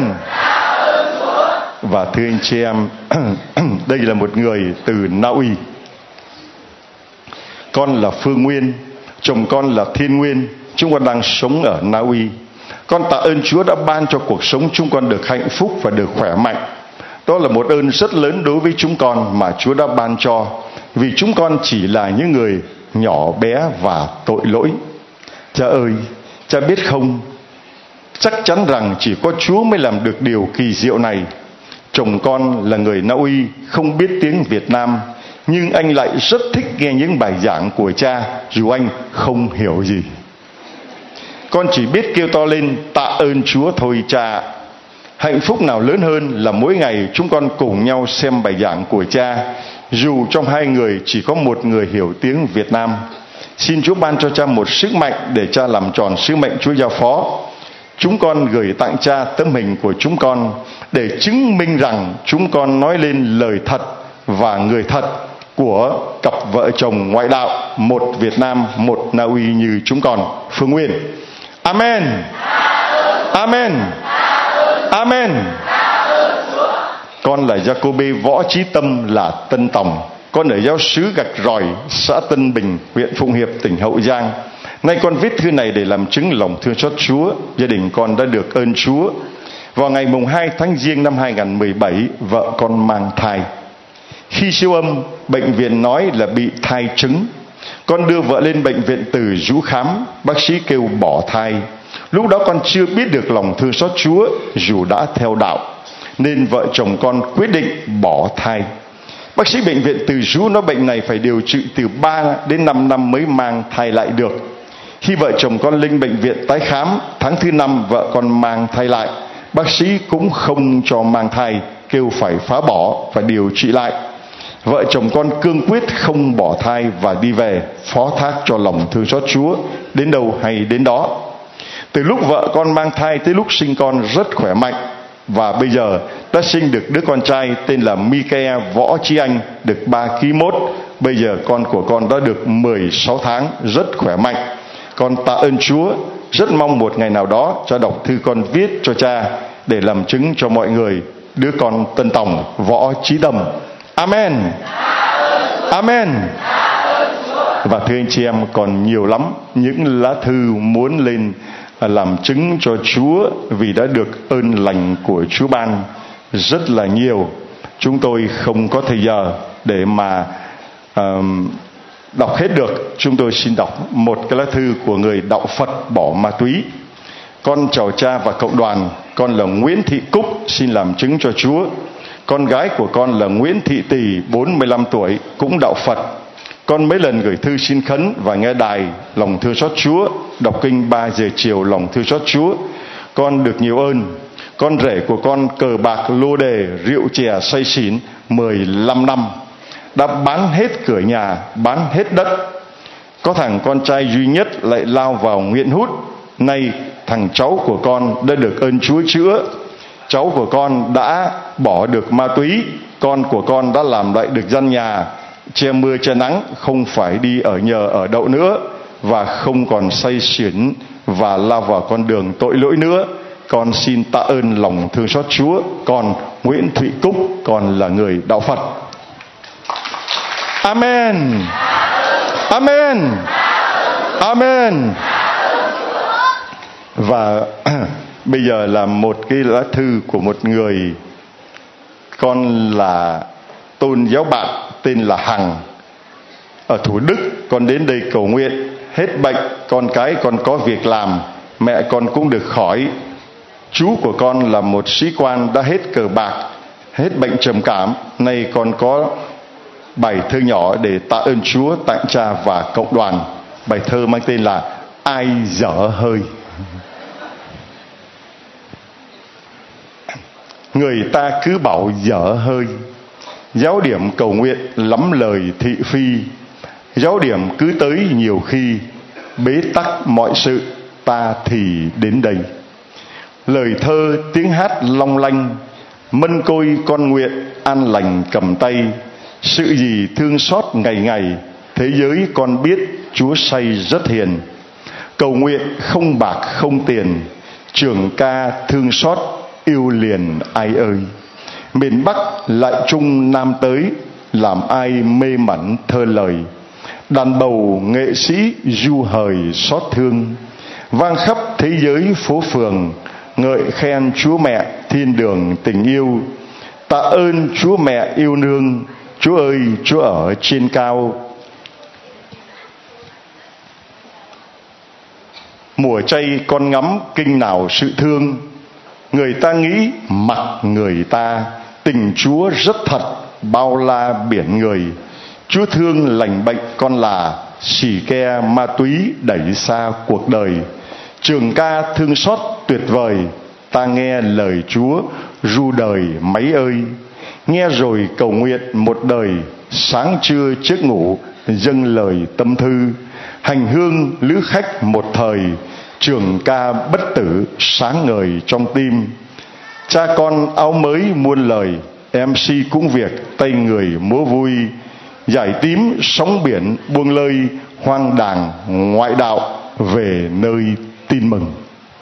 Và thưa anh chị em, đây là một người từ Na Uy. Con là Phương Nguyên, chồng con là Thiên Nguyên. Chúng con đang sống ở Na Uy. Con tạ ơn Chúa đã ban cho cuộc sống chúng con được hạnh phúc và được khỏe mạnh. Đó là một ơn rất lớn đối với chúng con mà Chúa đã ban cho, vì chúng con chỉ là những người nhỏ bé và tội lỗi. Cha ơi, cha biết không, chắc chắn rằng chỉ có Chúa mới làm được điều kỳ diệu này. Chồng con là người Na Uy, không biết tiếng Việt Nam, nhưng anh lại rất thích nghe những bài giảng của cha, dù anh không hiểu gì. Con chỉ biết kêu to lên tạ ơn Chúa thôi cha. Hạnh phúc nào lớn hơn là mỗi ngày chúng con cùng nhau xem bài giảng của cha, dù trong hai người chỉ có một người hiểu tiếng Việt Nam. Xin Chúa ban cho cha một sức mạnh để cha làm tròn sứ mệnh Chúa giao phó. Chúng con gửi tặng cha tấm hình của chúng con để chứng minh rằng chúng con nói lên lời thật và người thật của cặp vợ chồng ngoại đạo, một Việt Nam, một Na Uy như chúng con. Phương Nguyên. Amen. Amen. Amen. Con là Giacôbê Võ Chí Tâm, là Tân Tòng. Con ở giáo xứ Gạch Ròi, xã Tân Bình, huyện Phụng Hiệp, tỉnh Hậu Giang. Nay con viết thư này để làm chứng lòng thương xót Chúa. Gia đình con đã được ơn Chúa. Vào ngày mùng hai tháng Giêng năm hai nghìn không trăm mười bảy, vợ con mang thai. Khi siêu âm, bệnh viện nói là bị thai trứng. Con đưa vợ lên bệnh viện Từ Dũ khám, bác sĩ kêu bỏ thai. Lúc đó con chưa biết được lòng thương xót Chúa, dù đã theo đạo, nên vợ chồng con quyết định bỏ thai. Bác sĩ bệnh viện Từ Dũ nói bệnh này phải điều trị từ ba đến năm năm mới mang thai lại được. Khi vợ chồng con lên bệnh viện tái khám, tháng thứ năm vợ con mang thai lại. Bác sĩ cũng không cho mang thai, kêu phải phá bỏ và điều trị lại. Vợ chồng con cương quyết không bỏ thai và đi về, phó thác cho lòng thương xót Chúa, đến đâu hay đến đó. Từ lúc vợ con mang thai tới lúc sinh con rất khỏe mạnh, và bây giờ đã sinh được đứa con trai tên là Micah Võ Chí Anh, được ba ki lô gam mốt. Bây giờ con của con đã được mười sáu tháng, rất khỏe mạnh. Con tạ ơn Chúa, rất mong một ngày nào đó cha đọc thư con viết cho cha để làm chứng cho mọi người đứa con Tân Tòng Võ Chí Tâm. Amen. Amen. Và thưa anh chị em, còn nhiều lắm những lá thư muốn lên làm chứng cho Chúa vì đã được ơn lành của Chúa ban, rất là nhiều. Chúng tôi không có thời giờ để mà uh, đọc hết được. Chúng tôi xin đọc một cái lá thư của người đạo Phật bỏ ma túy. Con chào cha và cộng đoàn. Con là Nguyễn Thị Cúc, xin làm chứng cho Chúa. Con gái của con là Nguyễn Thị Tỳ, bốn mươi lăm tuổi, cũng đạo Phật. Con mấy lần gửi thư xin khấn và nghe đài lòng thương xót Chúa, đọc kinh ba giờ chiều lòng thương xót Chúa. Con được nhiều ơn. Con rể của con cờ bạc lô đề, rượu chè say xỉn mười lăm năm, đã bán hết cửa nhà, bán hết đất. Có thằng con trai duy nhất lại lao vào nghiện hút. Nay thằng cháu của con đã được ơn Chúa chữa. Cháu của con đã bỏ được ma túy. Con của con đã làm lại được căn nhà, che mưa che nắng, không phải đi ở nhờ ở đậu nữa, và không còn say xỉn và lao vào con đường tội lỗi nữa. Con xin tạ ơn lòng thương xót Chúa. Con Nguyễn Thị Cúc, con là người đạo Phật. Amen. Amen. Amen. Và bây giờ là một cái lá thư của một người, con là tôn giáo bạn tên là Hằng ở Thủ Đức. Con đến đây cầu nguyện, hết bệnh, con cái con có việc làm, mẹ con cũng được khỏi. Chú của con là một sĩ quan đã hết cờ bạc, hết bệnh trầm cảm. Nay con có bài thơ nhỏ để tạ ơn Chúa tặng cha và cộng đoàn. Bài thơ mang tên là Ai Dở Hơi. Người ta cứ bảo dở hơi, giáo điểm cầu nguyện lắm lời thị phi. Giáo điểm cứ tới nhiều khi, bế tắc mọi sự ta thì đến đây. Lời thơ tiếng hát long lanh, mân côi con nguyện an lành cầm tay. Sự gì thương xót ngày ngày, thế giới con biết Chúa say rất hiền. Cầu nguyện không bạc không tiền, trường ca thương xót yêu liền ai ơi. Miền Bắc lại Trung Nam tới, làm ai mê mẩn thơ lời. Đàn bầu nghệ sĩ du hời xót thương, vang khắp thế giới phố phường, ngợi khen Chúa Mẹ thiên đường tình yêu. Tạ ơn Chúa Mẹ yêu nương, Chúa ơi Chúa ở trên cao. Mùa chay con ngắm kinh nào sự thương, người ta nghĩ mặc người ta, tình Chúa rất thật bao la biển người. Chúa thương lành bệnh con là, xì ke ma túy đẩy xa cuộc đời. Trường ca thương xót tuyệt vời, ta nghe lời Chúa ru đời mấy ơi. Nghe rồi cầu nguyện một đời, sáng trưa trước ngủ dâng lời tâm thư. Hành hương lữ khách một thời, trường ca bất tử sáng ngời trong tim. Cha con áo mới muôn lời, em xê cũng việc tay người múa vui. Giải tím sóng biển buông lơi, hoang đàng ngoại đạo về nơi tin mừng.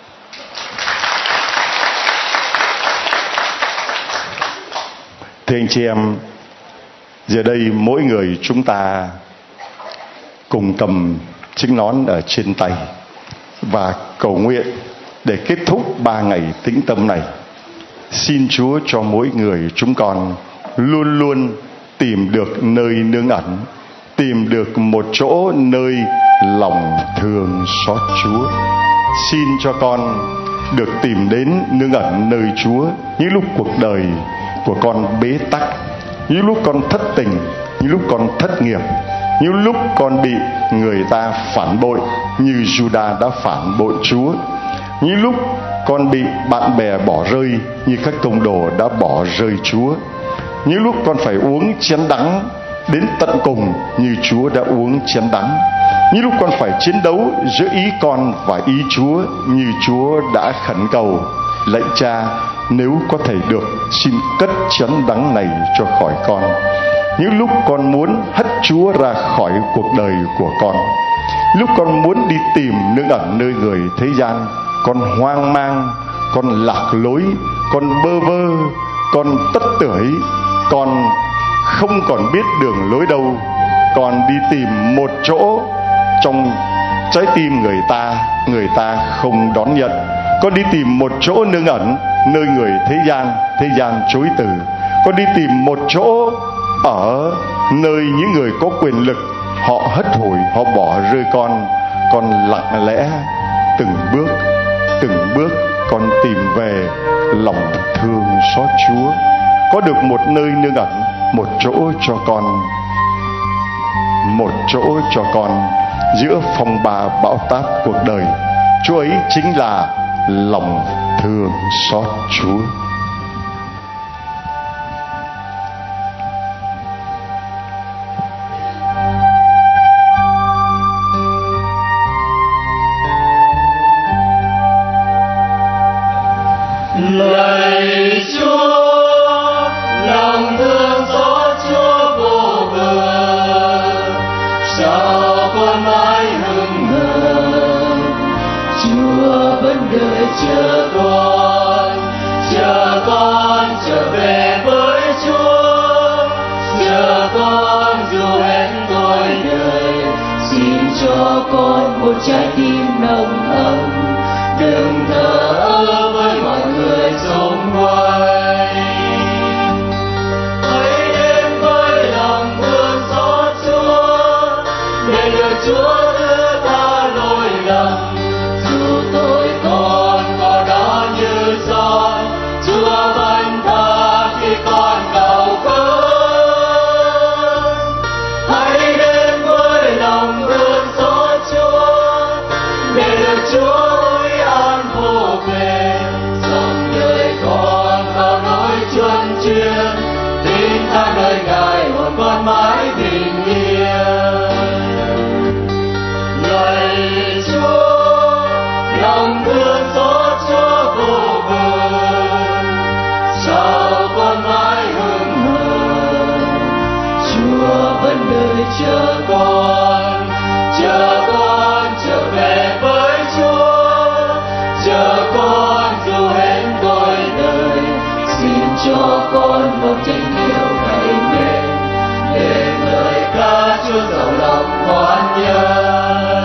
Thưa anh chị em, giờ đây mỗi người chúng ta cùng cầm chiếc nón ở trên tay và cầu nguyện để kết thúc ba ngày tĩnh tâm này. Xin Chúa cho mỗi người chúng con luôn luôn tìm được nơi nương ẩn, tìm được một chỗ nơi lòng thương xót Chúa. Xin cho con được tìm đến nương ẩn nơi Chúa những lúc cuộc đời của con bế tắc, những lúc con thất tình, những lúc con thất nghiệp, những lúc con bị người ta phản bội như Juda đã phản bội Chúa, những lúc con bị bạn bè bỏ rơi như các tông đồ đã bỏ rơi Chúa, những lúc con phải uống chén đắng đến tận cùng như Chúa đã uống chén đắng, những lúc con phải chiến đấu giữa ý con và ý Chúa như Chúa đã khẩn cầu. Lạy Cha, nếu có thể được, xin cất chén đắng này cho khỏi con. Những lúc con muốn hất Chúa ra khỏi cuộc đời của con, lúc con muốn đi tìm nương ẩn nơi người thế gian, con hoang mang, con lạc lối, con bơ vơ, con tất tưởi, con không còn biết đường lối đâu, con đi tìm một chỗ trong trái tim người ta, người ta không đón nhận. Con đi tìm một chỗ nương ẩn nơi người thế gian, thế gian chối từ. Con đi tìm một chỗ ở nơi những người có quyền lực, họ hất hủi, họ bỏ rơi con. Con lặng lẽ từng bước, từng bước con tìm về lòng thương xót Chúa. Có được một nơi nương ẩn, một chỗ cho con, một chỗ cho con giữa phong ba bão táp cuộc đời. Chúa ấy chính là lòng thương xót Chúa. Lạy Chúa, lòng thương xót Chúa vô bờ, sao con mãi hững hờ. Chúa vẫn đợi chờ con, chờ con trở về với Chúa, chờ con dù hết tôi đời. Xin cho con một trái tim nồng ấm đừng thờ ơ với mọi người xung quanh. Hãy đến với lòng thương xót Chúa, để được Chúa thứ tha lỗi lầm. Dù tội con có đó như son, Chúa vẫn tha khi con cầu khấn. Hãy đến với lòng thương xót Chúa, để được Chúa ủi an vô bề. Dòng đời con vào nỗi chuân chuyên, tin thác nơi Ngài hồn con mãi bình yên. Lạy Chúa, lòng thương xót Chúa vô bờ, sao con mãi hững hờ. Chúa vẫn đợi chờ con, chờ con trở về với Chúa, chờ con dù hết tôi đời. Xin cho con một tình yêu cậy mến, để người ca Chúa giàu lòng khoan nhân.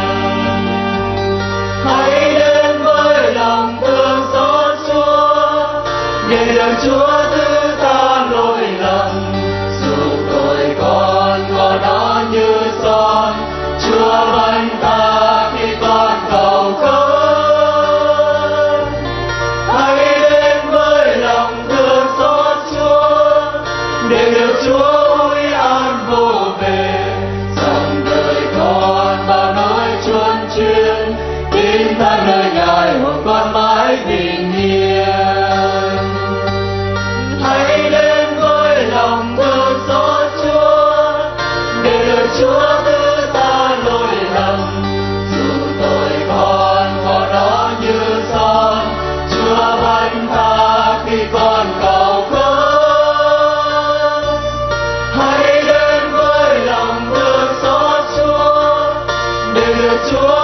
Hãy đến với lòng thương xót Chúa, để được Chúa thứ tha lỗi lầm. Dù tội con có đó như son, Chúa vẫn tha khi con cầu khấn. Hãy đến với lòng thương xót Chúa, để được Chúa ủi an vô bề. Dòng đời con bao nỗi chuân chuyên, tin ta nơi Ngài hồn con mãi bình yên. Hãy đến với lòng thương xót Chúa, để được Chúa thứ tha lỗi lầm. Dù tội con có đó như son, Chúa vẫn tha khi con cầu khấn. Hãy đến với lòng thương xót Chúa, để được Chúa